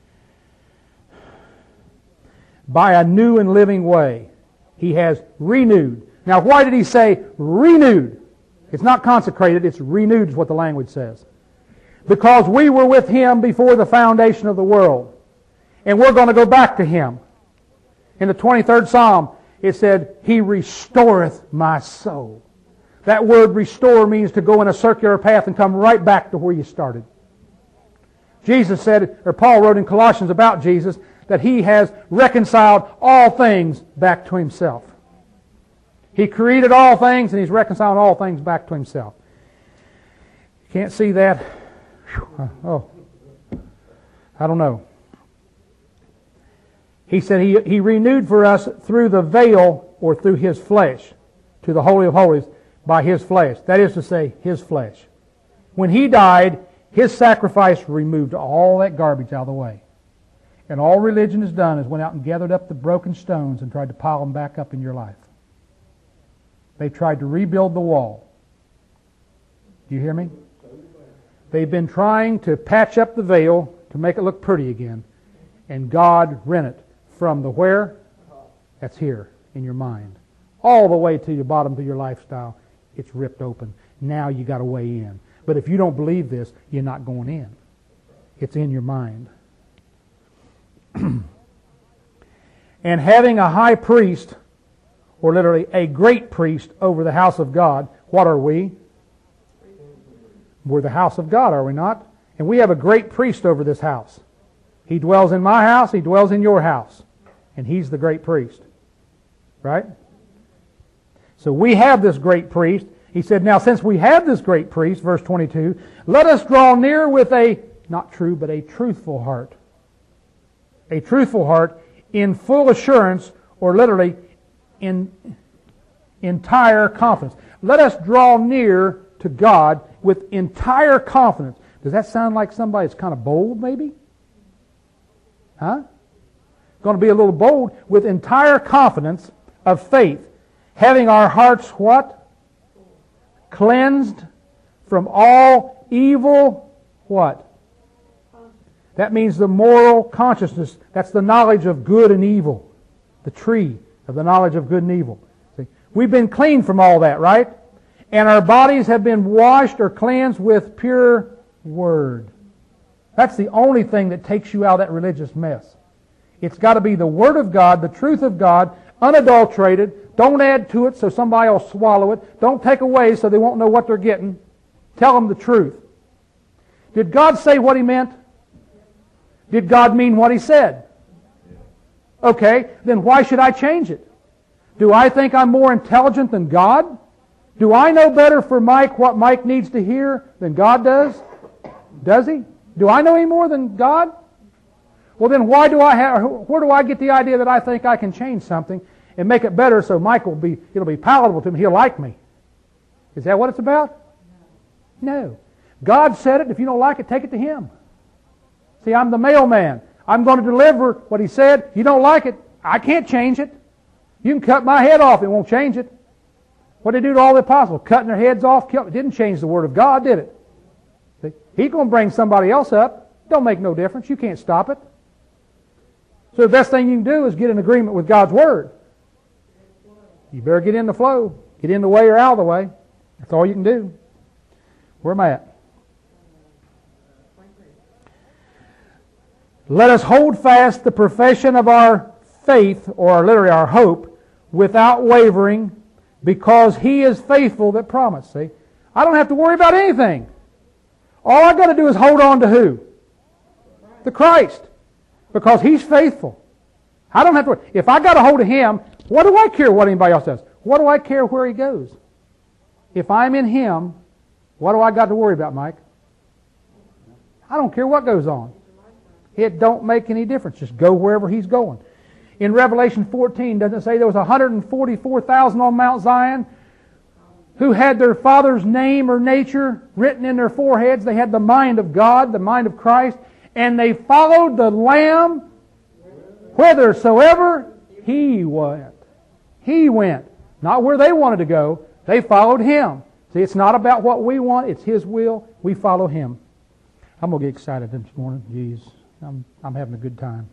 Speaker 1: By a new and living way, He has renewed. Now, why did He say renewed? It's not consecrated, it's renewed is what the language says. Because we were with Him before the foundation of the world. And we're going to go back to Him. In the 23rd Psalm, it said, He restoreth my soul. That word restore means to go in a circular path and come right back to where you started. Jesus said, or Paul wrote in Colossians about Jesus, that He has reconciled all things back to Himself. He created all things and He's reconciling all things back to Himself. Can't see that? Oh, I don't know. He said He renewed for us through the veil or through His flesh to the Holy of Holies by His flesh. That is to say, His flesh. When He died, His sacrifice removed all that garbage out of the way. And all religion has done is went out and gathered up the broken stones and tried to pile them back up in your life. They tried to rebuild the wall. Do you hear me? They've been trying to patch up the veil to make it look pretty again. And God rent it from the where? That's here in your mind. All the way to your bottom of your lifestyle. It's ripped open. Now you got to weigh in. But if you don't believe this, you're not going in. It's in your mind. And having a high priest, or literally a great priest over the house of God, what are we? We're the house of God, are we not? And we have a great priest over this house. He dwells in my house, he dwells in your house. And he's the great priest. Right? So we have this great priest. He said, now since we have this great priest, verse 22, let us draw near with a, not true, but a truthful heart. A truthful heart in full assurance, or literally in entire confidence. Let us draw near to God with entire confidence. Does that sound like somebody that's kind of bold, maybe? Huh? Going to be a little bold, with entire confidence of faith, having our hearts what? Cleansed from all evil what? That means the moral consciousness. That's the knowledge of good and evil. The tree of the knowledge of good and evil. See? We've been cleaned from all that, right? And our bodies have been washed or cleansed with pure Word. That's the only thing that takes you out of that religious mess. It's got to be the Word of God, the truth of God, unadulterated. Don't add to it so somebody will swallow it. Don't take away so they won't know what they're getting. Tell them the truth. Did God say what He meant? Did God mean what He said? Okay, then why should I change it? Do I think I'm more intelligent than God? Do I know better for Mike what Mike needs to hear than God does? Does He? Do I know any more than God? Well, then where do I get the idea that I think I can change something and make it better so Mike it'll be palatable to him, he'll like me? Is that what it's about? No. God said it. If you don't like it, take it to Him. See, I'm the mailman. I'm going to deliver what He said. You don't like it, I can't change it. You can cut my head off, it won't change it. What did He do to all the apostles? Cutting their heads off, it didn't change the Word of God, did it? See? He's going to bring somebody else up. Don't make no difference. You can't stop it. So the best thing you can do is get in agreement with God's Word. You better get in the flow. Get in the way or out of the way. That's all you can do. Where am I at? Let us hold fast the profession of our faith, or literally our hope, without wavering, because He is faithful that promised. See? I don't have to worry about anything. All I got to do is hold on to who? The Christ. Because He's faithful. I don't have to worry. If I got a hold of Him, what do I care what anybody else does? What do I care where He goes? If I'm in Him, what do I got to worry about, Mike? I don't care what goes on. It don't make any difference. Just go wherever He's going. In Revelation 14, doesn't it say there was 144,000 on Mount Zion who had their Father's name or nature written in their foreheads? They had the mind of God, the mind of Christ, and they followed the Lamb whithersoever He went. He went. Not where they wanted to go. They followed Him. See, it's not about what we want. It's His will. We follow Him. I'm going to get excited this morning. Jeez. I'm having a good time.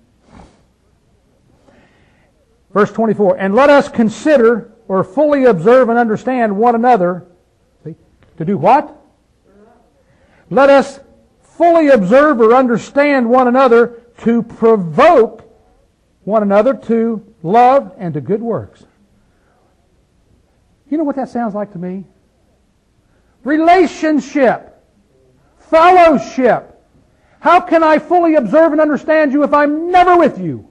Speaker 1: Verse 24, and let us consider or fully observe and understand one another. See? To do what? Let us fully observe or understand one another, to provoke one another to love and to good works. You know what that sounds like to me? Relationship. Fellowship. How can I fully observe and understand you if I'm never with you?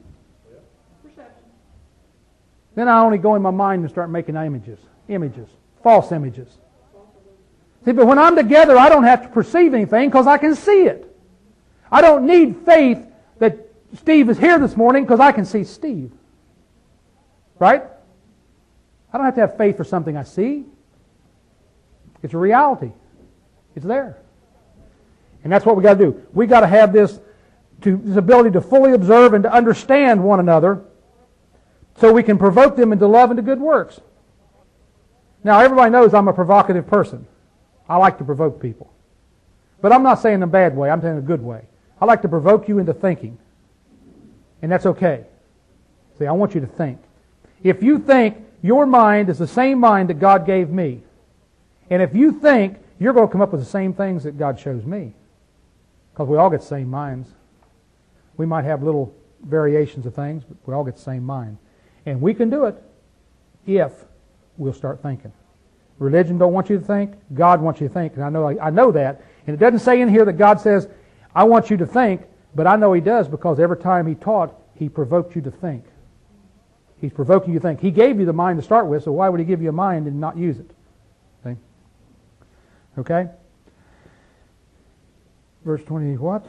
Speaker 1: Then I only go in my mind and start making images, false images. See, but when I'm together, I don't have to perceive anything because I can see it. I don't need faith that Steve is here this morning because I can see Steve. Right? I don't have to have faith for something I see. It's a reality. It's there. And that's what we got to do. We got to have this ability to fully observe and to understand one another, so we can provoke them into love and to good works. Now, everybody knows I'm a provocative person. I like to provoke people. But I'm not saying in a bad way. I'm saying in a good way. I like to provoke you into thinking. And that's okay. See, I want you to think. If you think your mind is the same mind that God gave me, and if you think you're going to come up with the same things that God shows me, because we all get the same minds. We might have little variations of things, but we all get the same mind. And we can do it if we'll start thinking. Religion don't want you to think. God wants you to think. And I know that. And it doesn't say in here that God says, I want you to think, but I know He does, because every time He taught, He provoked you to think. He's provoking you to think. He gave you the mind to start with, so why would He give you a mind and not use it? See? Okay? Verse 20, what?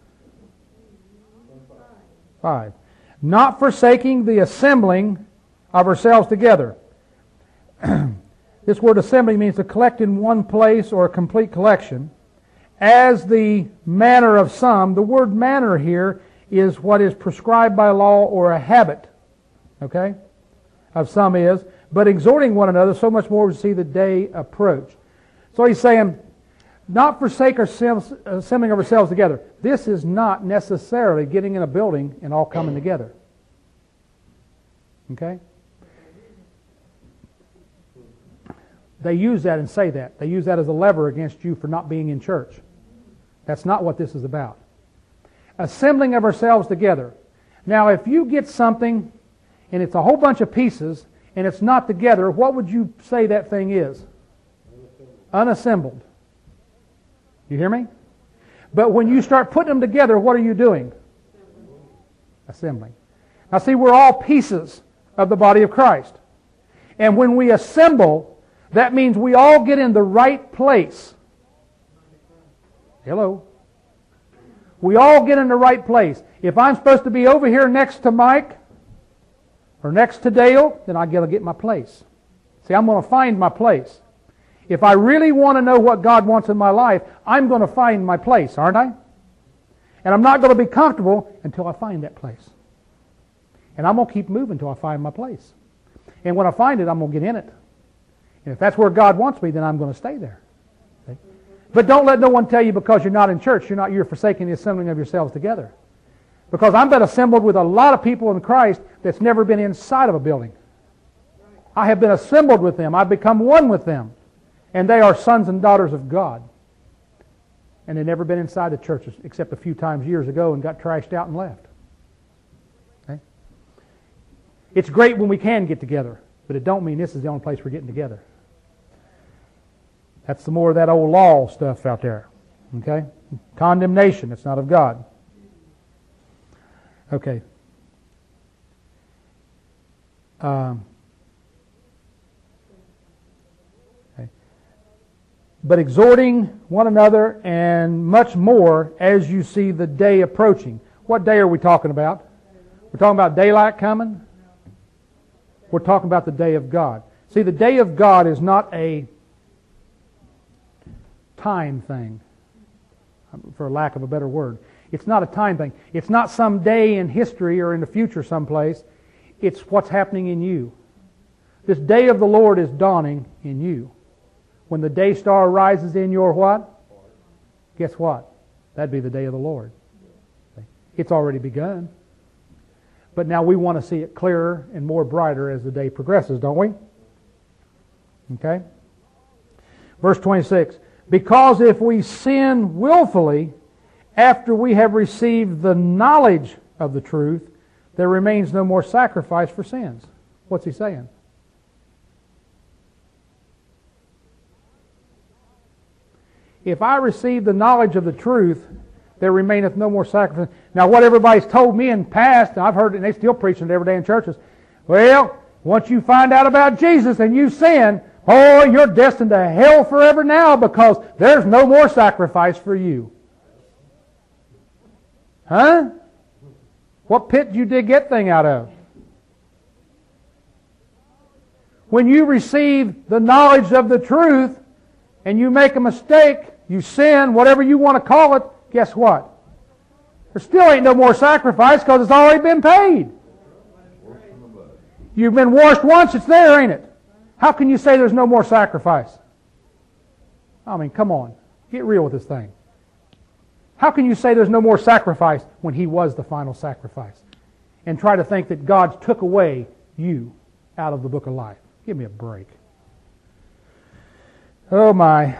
Speaker 1: 5. Not forsaking the assembling of ourselves together. This word assembly means to collect in one place or a complete collection. As the manner of some, the word manner here is what is prescribed by law or a habit. Okay? Of some is. But exhorting one another, so much more we see the day approach. So he's saying, not forsake ourselves, assembling of ourselves together. This is not necessarily getting in a building and all coming together. Okay? They use that and say that. They use that as a lever against you for not being in church. That's not what this is about. Assembling of ourselves together. Now, if you get something and it's a whole bunch of pieces and it's not together, what would you say that thing is? Unassembled. You hear me? But when you start putting them together, what are you doing? Assembling. Now see, we're all pieces of the body of Christ. And when we assemble, that means we all get in the right place. Hello? We all get in the right place. If I'm supposed to be over here next to Mike or next to Dale, then I got to get my place. See, I'm going to find my place. If I really want to know what God wants in my life, I'm going to find my place, aren't I? And I'm not going to be comfortable until I find that place. And I'm going to keep moving until I find my place. And when I find it, I'm going to get in it. And if that's where God wants me, then I'm going to stay there. Okay? But don't let no one tell you because you're not in church, you're forsaking the assembling of yourselves together. Because I've been assembled with a lot of people in Christ that's never been inside of a building. I have been assembled with them. I've become one with them. And they are sons and daughters of God. And they've never been inside the churches except a few times years ago and got trashed out and left. Okay? It's great when we can get together, but it don't mean this is the only place we're getting together. That's the more of that old law stuff out there. Okay? Condemnation. It's not of God. Okay. But exhorting one another and much more as you see the day approaching. What day are we talking about? We're talking about daylight coming? We're talking about the day of God. See, the day of God is not a time thing, for lack of a better word. It's not a time thing. It's not some day in history or in the future someplace. It's what's happening in you. This day of the Lord is dawning in you. When the day star rises in your what? Guess what? That'd be the day of the Lord. It's already begun. But now we want to see it clearer and more brighter as the day progresses, don't we? Okay? Verse 26. Because if we sin willfully after we have received the knowledge of the truth, there remains no more sacrifice for sins. What's he saying? If I receive the knowledge of the truth, there remaineth no more sacrifice. Now, what everybody's told me in the past, and I've heard it, and they still preach it every day in churches, well, once you find out about Jesus and you sin, oh, you're destined to hell forever now because there's no more sacrifice for you. Huh? What pit did you dig that thing out of? When you receive the knowledge of the truth and you make a mistake, you sin, whatever you want to call it, guess what? There still ain't no more sacrifice because it's already been paid. You've been washed once, it's there, ain't it? How can you say there's no more sacrifice? I mean, come on. Get real with this thing. How can you say there's no more sacrifice when He was the final sacrifice? And try to think that God took away you out of the book of life. Give me a break. Oh my.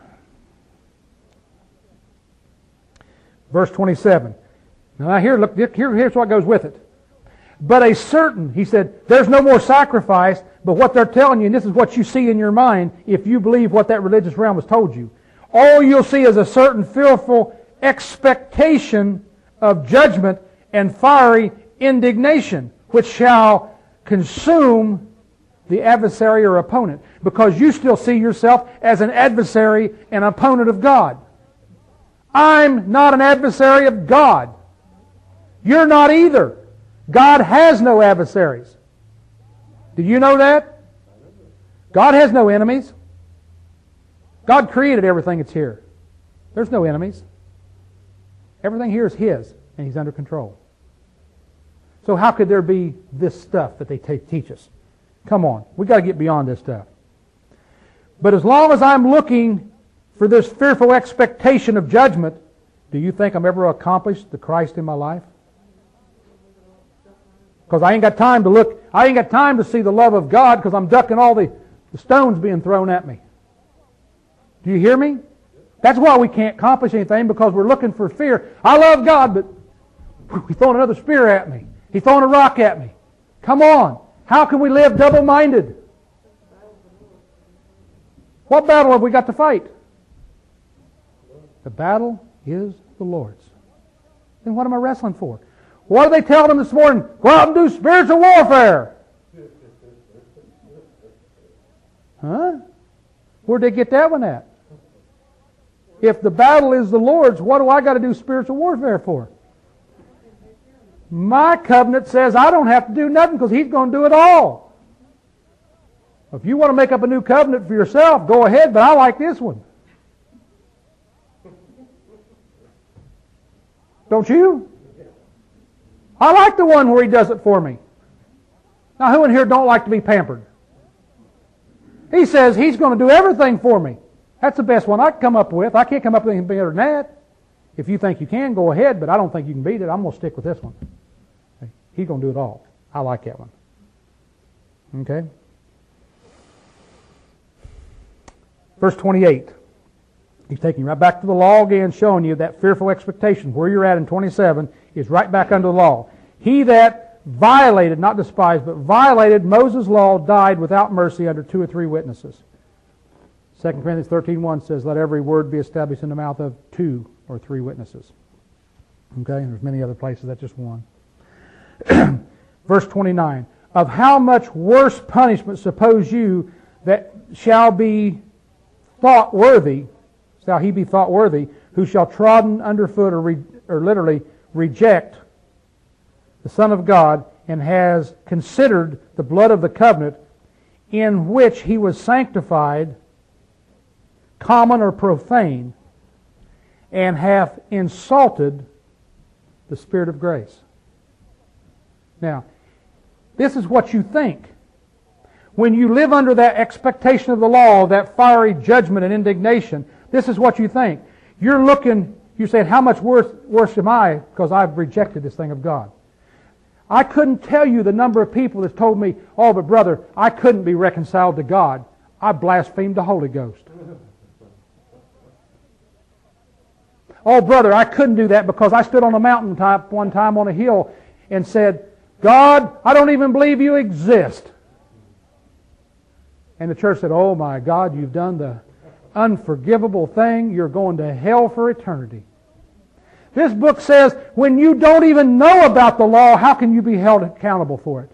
Speaker 1: Verse 27. Now here, look, here's what goes with it. But a certain, he said, there's no more sacrifice, but what they're telling you, and this is what you see in your mind, if you believe what that religious realm has told you, all you'll see is a certain fearful expectation of judgment and fiery indignation, which shall consume the adversary or opponent, because you still see yourself as an adversary and opponent of God. I'm not an adversary of God. You're not either. God has no adversaries. Do you know that? God has no enemies. God created everything that's here. There's no enemies. Everything here is His, and He's under control. So how could there be this stuff that they teach us? Come on, we've got to get beyond this stuff. But as long as I'm looking for this fearful expectation of judgment, do you think I'm ever accomplished the Christ in my life? Because I ain't got time to look, I ain't got time to see the love of God because I'm ducking all the stones being thrown at me. Do you hear me? That's why we can't accomplish anything, because we're looking for fear. I love God, but He's throwing another spear at me. He's throwing a rock at me. Come on. How can we live double-minded? What battle have we got to fight? The battle is the Lord's. Then what am I wrestling for? What are they telling them this morning? Go out and do spiritual warfare. Huh? Where'd they get that one at? If the battle is the Lord's, what do I got to do spiritual warfare for? My covenant says I don't have to do nothing because He's going to do it all. If you want to make up a new covenant for yourself, go ahead, but I like this one. Don't you? I like the one where He does it for me. Now, who in here don't like to be pampered? He says He's going to do everything for me. That's the best one I can come up with. I can't come up with anything better than that. If you think you can, go ahead, but I don't think you can beat it. I'm going to stick with this one. He's going to do it all. I like that one. Okay? Verse 28. He's taking you right back to the law again, showing you that fearful expectation. Where you're at in 27 is right back under the law. He that violated, not despised, but violated Moses' law died without mercy under 2 or 3 witnesses. 2 Corinthians 13:1 says, let every word be established in the mouth of 2 or 3 witnesses. Okay? And there's many other places, that's just one. Verse 29. Of how much worse punishment suppose you that shall be thought worthy, shall he be thought worthy, who shall trodden underfoot or literally reject the Son of God, and has considered the blood of the covenant in which he was sanctified, common or profane, and hath insulted the Spirit of grace. Now, this is what you think. When you live under that expectation of the law, that fiery judgment and indignation, this is what you think. You're looking, you say, how much worse am I because I've rejected this thing of God? I couldn't tell you the number of people that told me, oh, but brother, I couldn't be reconciled to God. I blasphemed the Holy Ghost. Oh, brother, I couldn't do that because I stood on a mountain top one time on a hill and said, God, I don't even believe you exist. And the church said, oh my God, you've done the unforgivable thing. You're going to hell for eternity. This book says, when you don't even know about the law, how can you be held accountable for it?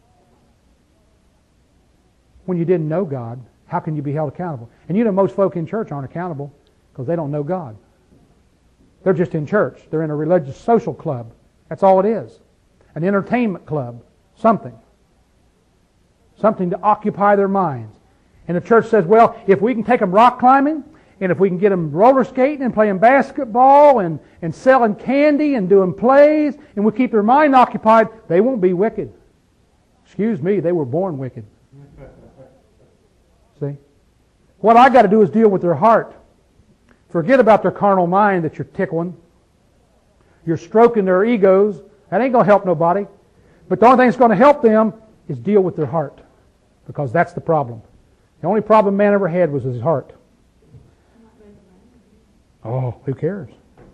Speaker 1: When you didn't know God, how can you be held accountable? And you know most folk in church aren't accountable because they don't know God. They're just in church. They're in a religious social club. That's all it is. An entertainment club. Something. Something to occupy their minds. And the church says, well, if we can take them rock climbing, and if we can get them roller skating and playing basketball and selling candy and doing plays, and we keep their mind occupied, they won't be wicked. Excuse me, they were born wicked. See? What I got to do is deal with their heart. Forget about their carnal mind that you're tickling. You're stroking their egos. That ain't going to help nobody. But the only thing that's going to help them is deal with their heart. Because that's the problem. The only problem man ever had was his heart. Oh, who cares?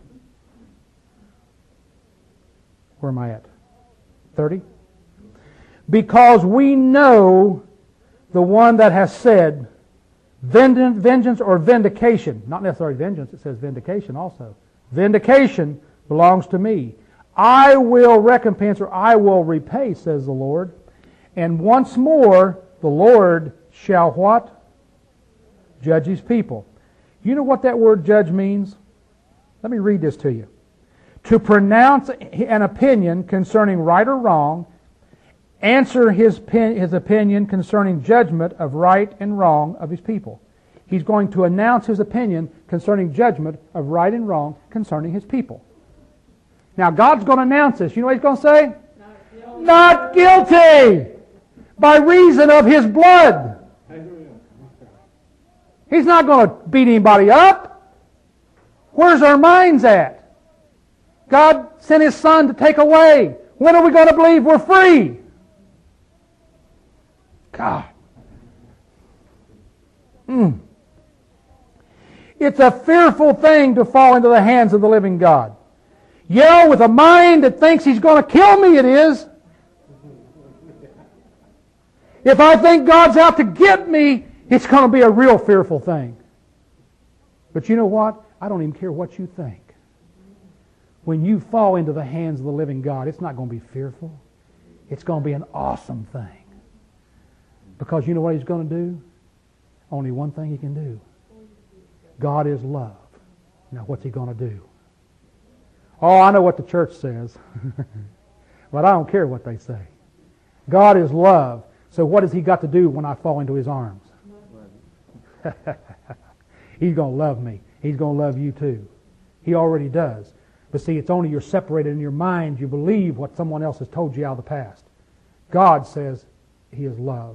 Speaker 1: Where am I at? 30? Because we know the one that has said, vengeance or vindication, not necessarily vengeance, it says vindication also. Vindication belongs to me. I will recompense or I will repay, says the Lord. And once more, the Lord shall what? Judge his people. You know what that word judge means? Let me read this to you. To pronounce an opinion concerning right or wrong, answer his opinion concerning judgment of right and wrong of his people. He's going to announce his opinion concerning judgment of right and wrong concerning his people. Now God's going to announce this. You know what he's going to say? Not guilty by reason of his blood. He's not going to beat anybody up. Where's our minds at? God sent his Son to take away. When are we going to believe we're free? God. It's a fearful thing to fall into the hands of the living God. Yeah, with a mind that thinks he's going to kill me, it is. If I think God's out to get me, it's going to be a real fearful thing. But you know what? I don't even care what you think. When you fall into the hands of the living God, it's not going to be fearful. It's going to be an awesome thing. Because you know what he's going to do? Only one thing he can do. God is love. Now what's he going to do? Oh, I know what the church says. But I don't care what they say. God is love. So what has he got to do when I fall into his arms? He's going to love me. He's going to love you too. He already does. But see, it's only you're separated in your mind. You believe what someone else has told you out of the past. God says he is love.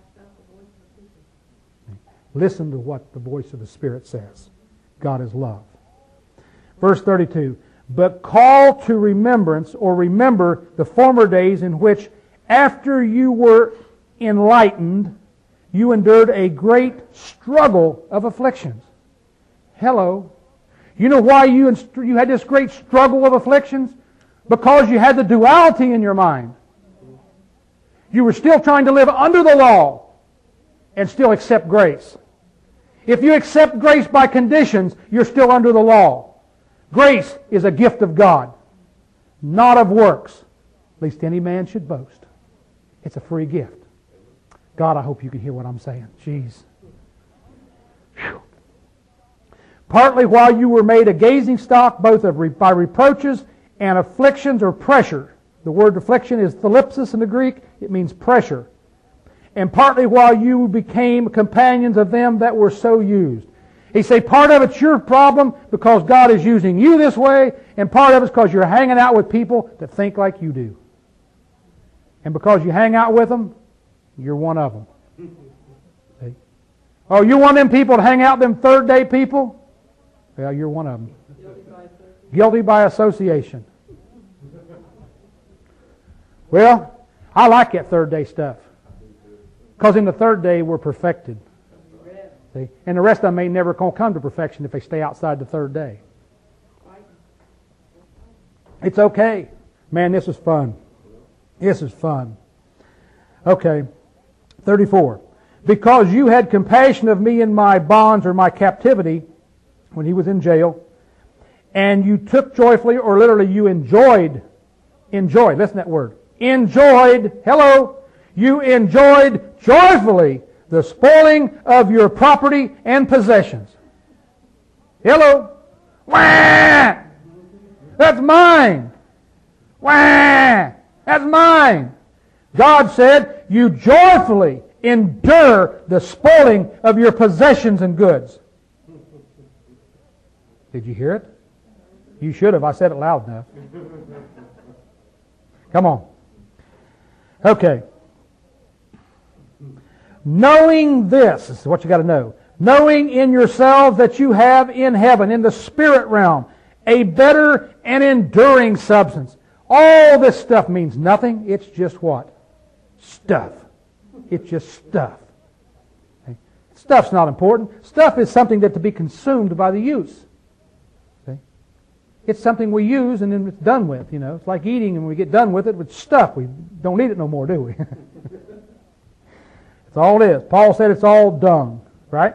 Speaker 1: Listen to what the voice of the Spirit says. God is love. Verse 32. But call to remembrance or remember the former days in which after you were enlightened, you endured a great struggle of afflictions. Hello. You know why you had this great struggle of afflictions? Because you had the duality in your mind. You were still trying to live under the law and still accept grace. If you accept grace by conditions, you're still under the law. Grace is a gift of God, not of works, lest any man should boast. It's a free gift. God, I hope you can hear what I'm saying. Jeez. Whew. Partly while you were made a gazing stock, both by reproaches and afflictions or pressure. The word affliction is thalipsis in the Greek. It means pressure. And partly while you became companions of them that were so used. He say part of it's your problem because God is using you this way, and part of it's because you're hanging out with people that think like you do. And because you hang out with them, you're one of them. See? Oh, you want them people to hang out with them third day people? Well, you're one of them. Guilty by association. Well, I like that third day stuff. Because in the third day we're perfected. See? And the rest of them may never come to perfection if they stay outside the third day. It's okay. Man, this is fun. This is fun. Okay. 34. Because you had compassion of me in my bonds or my captivity, when he was in jail, and you took joyfully, or literally you enjoyed, listen to that word, enjoyed, hello, you enjoyed joyfully the spoiling of your property and possessions. Hello. Wah! That's mine. Wah! That's mine. God said, you joyfully endure the spoiling of your possessions and goods. Did you hear it? You should have. I said it loud enough. Come on. Okay. Knowing this is what you got to know. knowing in yourselves that you have in heaven, in the spirit realm, a better and enduring substance. All this stuff means nothing. It's just what? Stuff. It's just stuff. Okay? Stuff's not important. Stuff is something that to be consumed by the use. Okay? It's something we use and then it's done with. It's like eating and we get done with it with stuff. We don't eat it no more, do we? That's all it is. Paul said it's all dung. Right?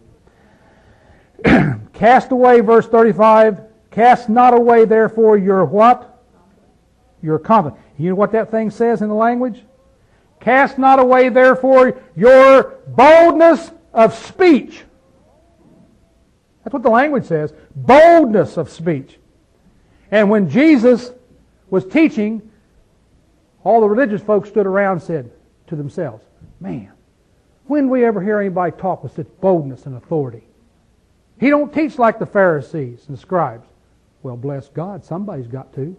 Speaker 1: Cast away, verse 35, cast not away therefore your what? Your confidence. You know what that thing says in the language? Cast not away therefore your boldness of speech. That's what the language says. Boldness of speech. And when Jesus was teaching, all the religious folks stood around and said to themselves, man, when do we ever hear anybody talk with such boldness and authority? He don't teach like the Pharisees and scribes. Well, bless God, somebody's got to.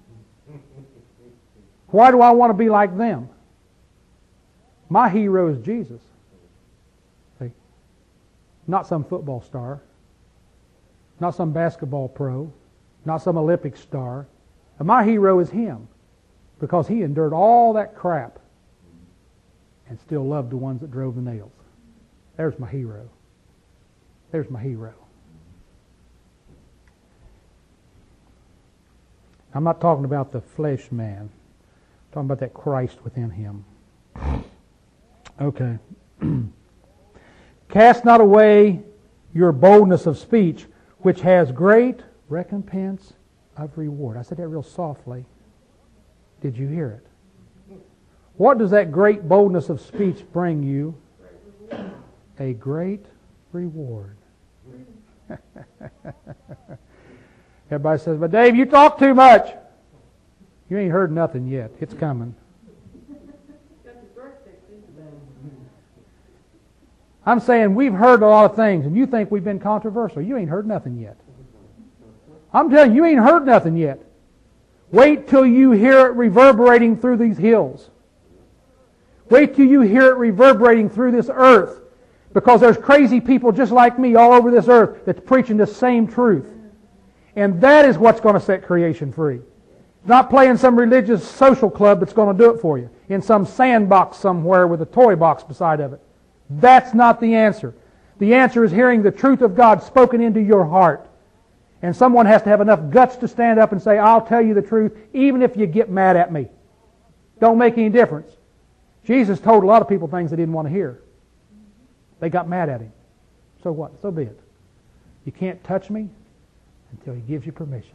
Speaker 1: Why do I want to be like them? My hero is Jesus. See? Not some football star. Not some basketball pro. Not some Olympic star. And my hero is Him. Because He endured all that crap and still loved the ones that drove the nails. There's my hero. There's my hero. I'm not talking about the flesh man. I'm talking about that Christ within him. Okay. Cast not away your boldness of speech, which has great recompense of reward. I said that real softly. Did you hear it? What does that great boldness of speech bring you? A great reward. Everybody says, but Dave, you talk too much. You ain't heard nothing yet. It's coming. I'm saying we've heard a lot of things, and you think we've been controversial. You ain't heard nothing yet. I'm telling you, you ain't heard nothing yet. Wait till you hear it reverberating through these hills. Wait till you hear it reverberating through this earth. Because there's crazy people just like me all over this earth that's preaching the same truth. And that is what's going to set creation free. Not playing some religious social club that's going to do it for you. In some sandbox somewhere with a toy box beside of it. That's not the answer. The answer is hearing the truth of God spoken into your heart. And someone has to have enough guts to stand up and say, I'll tell you the truth even if you get mad at me. Don't make any difference. Jesus told a lot of people things they didn't want to hear. They got mad at Him. So what? So be it. You can't touch me until He gives you permission.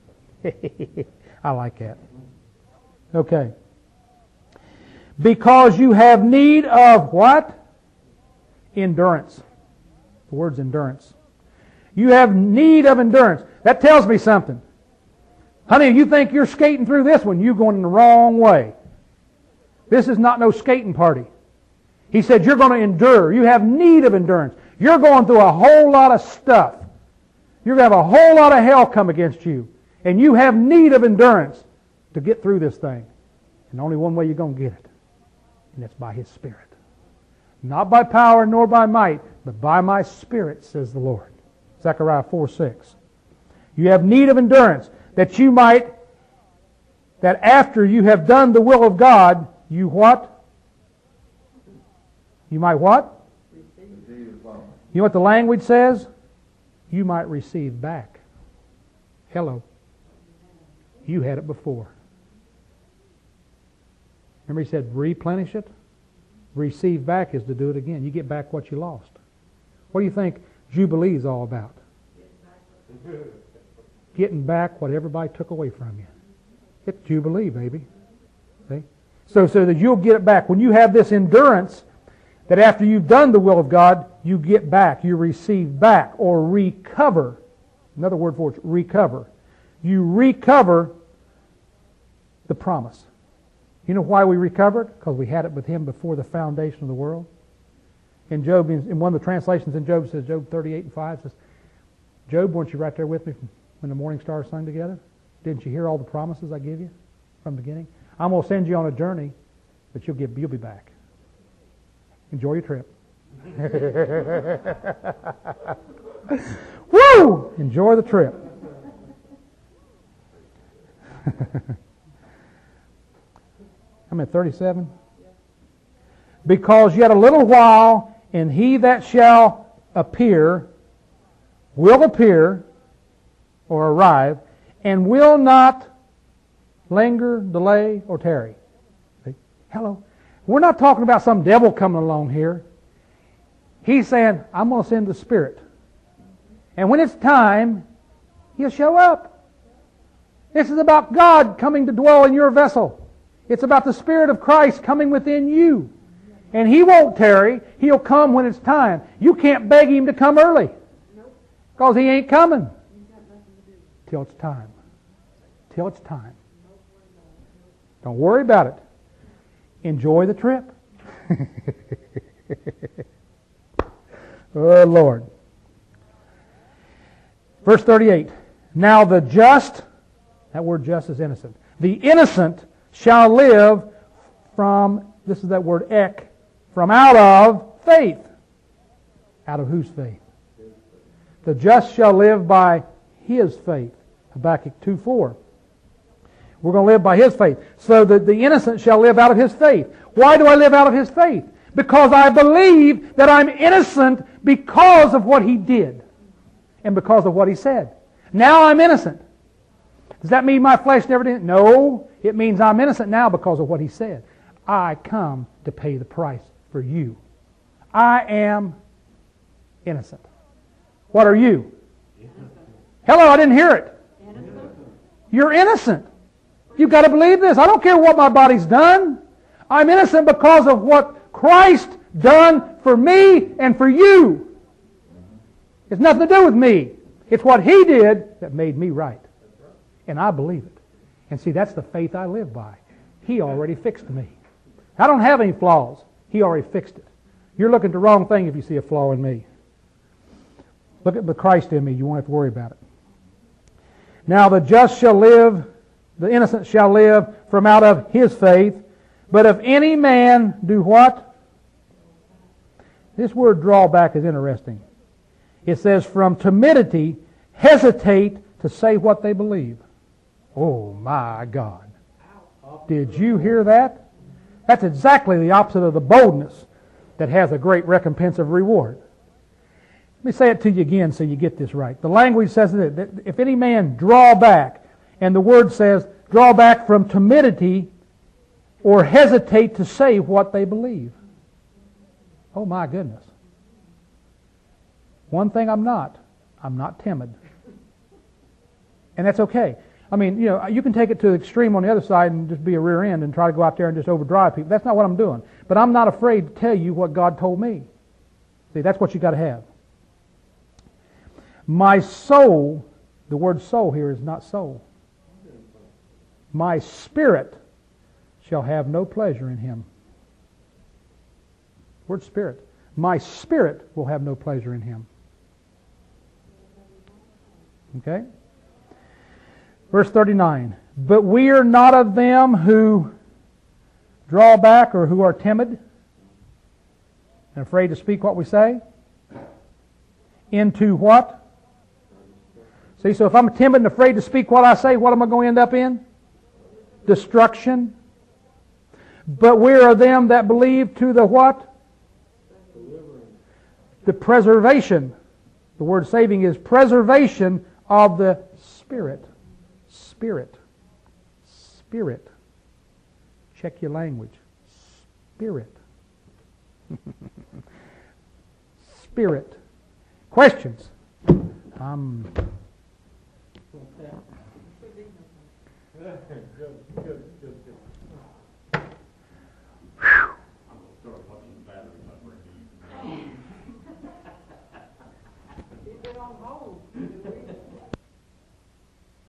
Speaker 1: I like that. Okay. Because you have need of what? Endurance. The word's endurance. You have need of endurance. That tells me something. Honey, if you think you're skating through this one, you're going the wrong way. This is not no skating party. He said you're going to endure. You have need of endurance. You're going through a whole lot of stuff. You're going to have a whole lot of hell come against you. And you have need of endurance to get through this thing. And only one way you're going to get it. And that's by His Spirit. Not by power nor by might, but by my Spirit, says the Lord. Zechariah 4:6. You have need of endurance, that you might, that after you have done the will of God, you what? You might what? You know what the language says? You might receive back. Hello. You had it before. Remember He said replenish it? Receive back is to do it again. You get back what you lost. What do you think Jubilee is all about? Getting back what everybody took away from you. It's Jubilee, baby. See? So that you'll get it back. When you have this endurance, that after you've done the will of God, you get back. You receive back or recover. Another word for it, recover. You recover the promise. You know why we recovered? Because we had it with Him before the foundation of the world. In Job, in one of the translations in Job, says Job 38:5 says, Job, weren't you right there with me when the morning stars sung together? Didn't you hear all the promises I give you from the beginning? I'm going to send you on a journey, but you'll be back. Enjoy your trip. Woo! Enjoy the trip. I'm at 37. Because yet a little while, and he that shall appear will appear or arrive, and will not linger, delay, or tarry. See? Hello. We're not talking about some devil coming along here. He's saying, I'm going to send the Spirit. And when it's time, He'll show up. This is about God coming to dwell in your vessel. It's about the Spirit of Christ coming within you. And He won't tarry. He'll come when it's time. You can't beg Him to come early. Because He ain't coming. Till it's time. Till it's time. Don't worry about it. Enjoy the trip. Oh, Lord. Verse 38. Now the just, that word just is innocent. The innocent shall live from, this is that word ek, from out of faith. Out of whose faith? The just shall live by his faith. Habakkuk 2:4. We're going to live by his faith. So that the innocent shall live out of his faith. Why do I live out of his faith? Because I believe that I'm innocent because of what he did. And because of what he said. Now I'm innocent. Does that mean my flesh never did? No. It means I'm innocent now because of what he said. I come to pay the price for you. I am innocent. What are you? Hello, I didn't hear it. You're innocent. You've got to believe this. I don't care what my body's done. I'm innocent because of what Christ done for me and for you. It's nothing to do with me. It's what He did that made me right. And I believe it. And see, that's the faith I live by. He already fixed me. I don't have any flaws. He already fixed it. You're looking at the wrong thing if you see a flaw in me. Look at the Christ in me. You won't have to worry about it. Now the just shall live, the innocent shall live from out of his faith. But if any man do what? This word drawback is interesting. It says from timidity hesitate to say what they believe. Oh my God. Did you hear that? That's exactly the opposite of the boldness that has a great recompense of reward. Let me say it to you again so you get this right. The language says that if any man draw back, and the word says draw back from timidity or hesitate to say what they believe. Oh my goodness. One thing I'm not timid. And that's okay. I mean, you know, you can take it to the extreme on the other side and just be a rear end and try to go out there and just overdrive people. That's not what I'm doing. But I'm not afraid to tell you what God told me. See, that's what you got to have. My soul, the word soul here is not soul. My spirit shall have no pleasure in him. Word spirit. My spirit will have no pleasure in him. Okay? Verse 39. But we are not of them who draw back or who are timid and afraid to speak what we say. Into what? See, so if I'm timid and afraid to speak what I say, what am I going to end up in? Destruction. But we are them that believe to the what? The preservation. The word saving is preservation of the Spirit. Spirit. Spirit. Check your language. Spirit. Spirit. Questions? Good.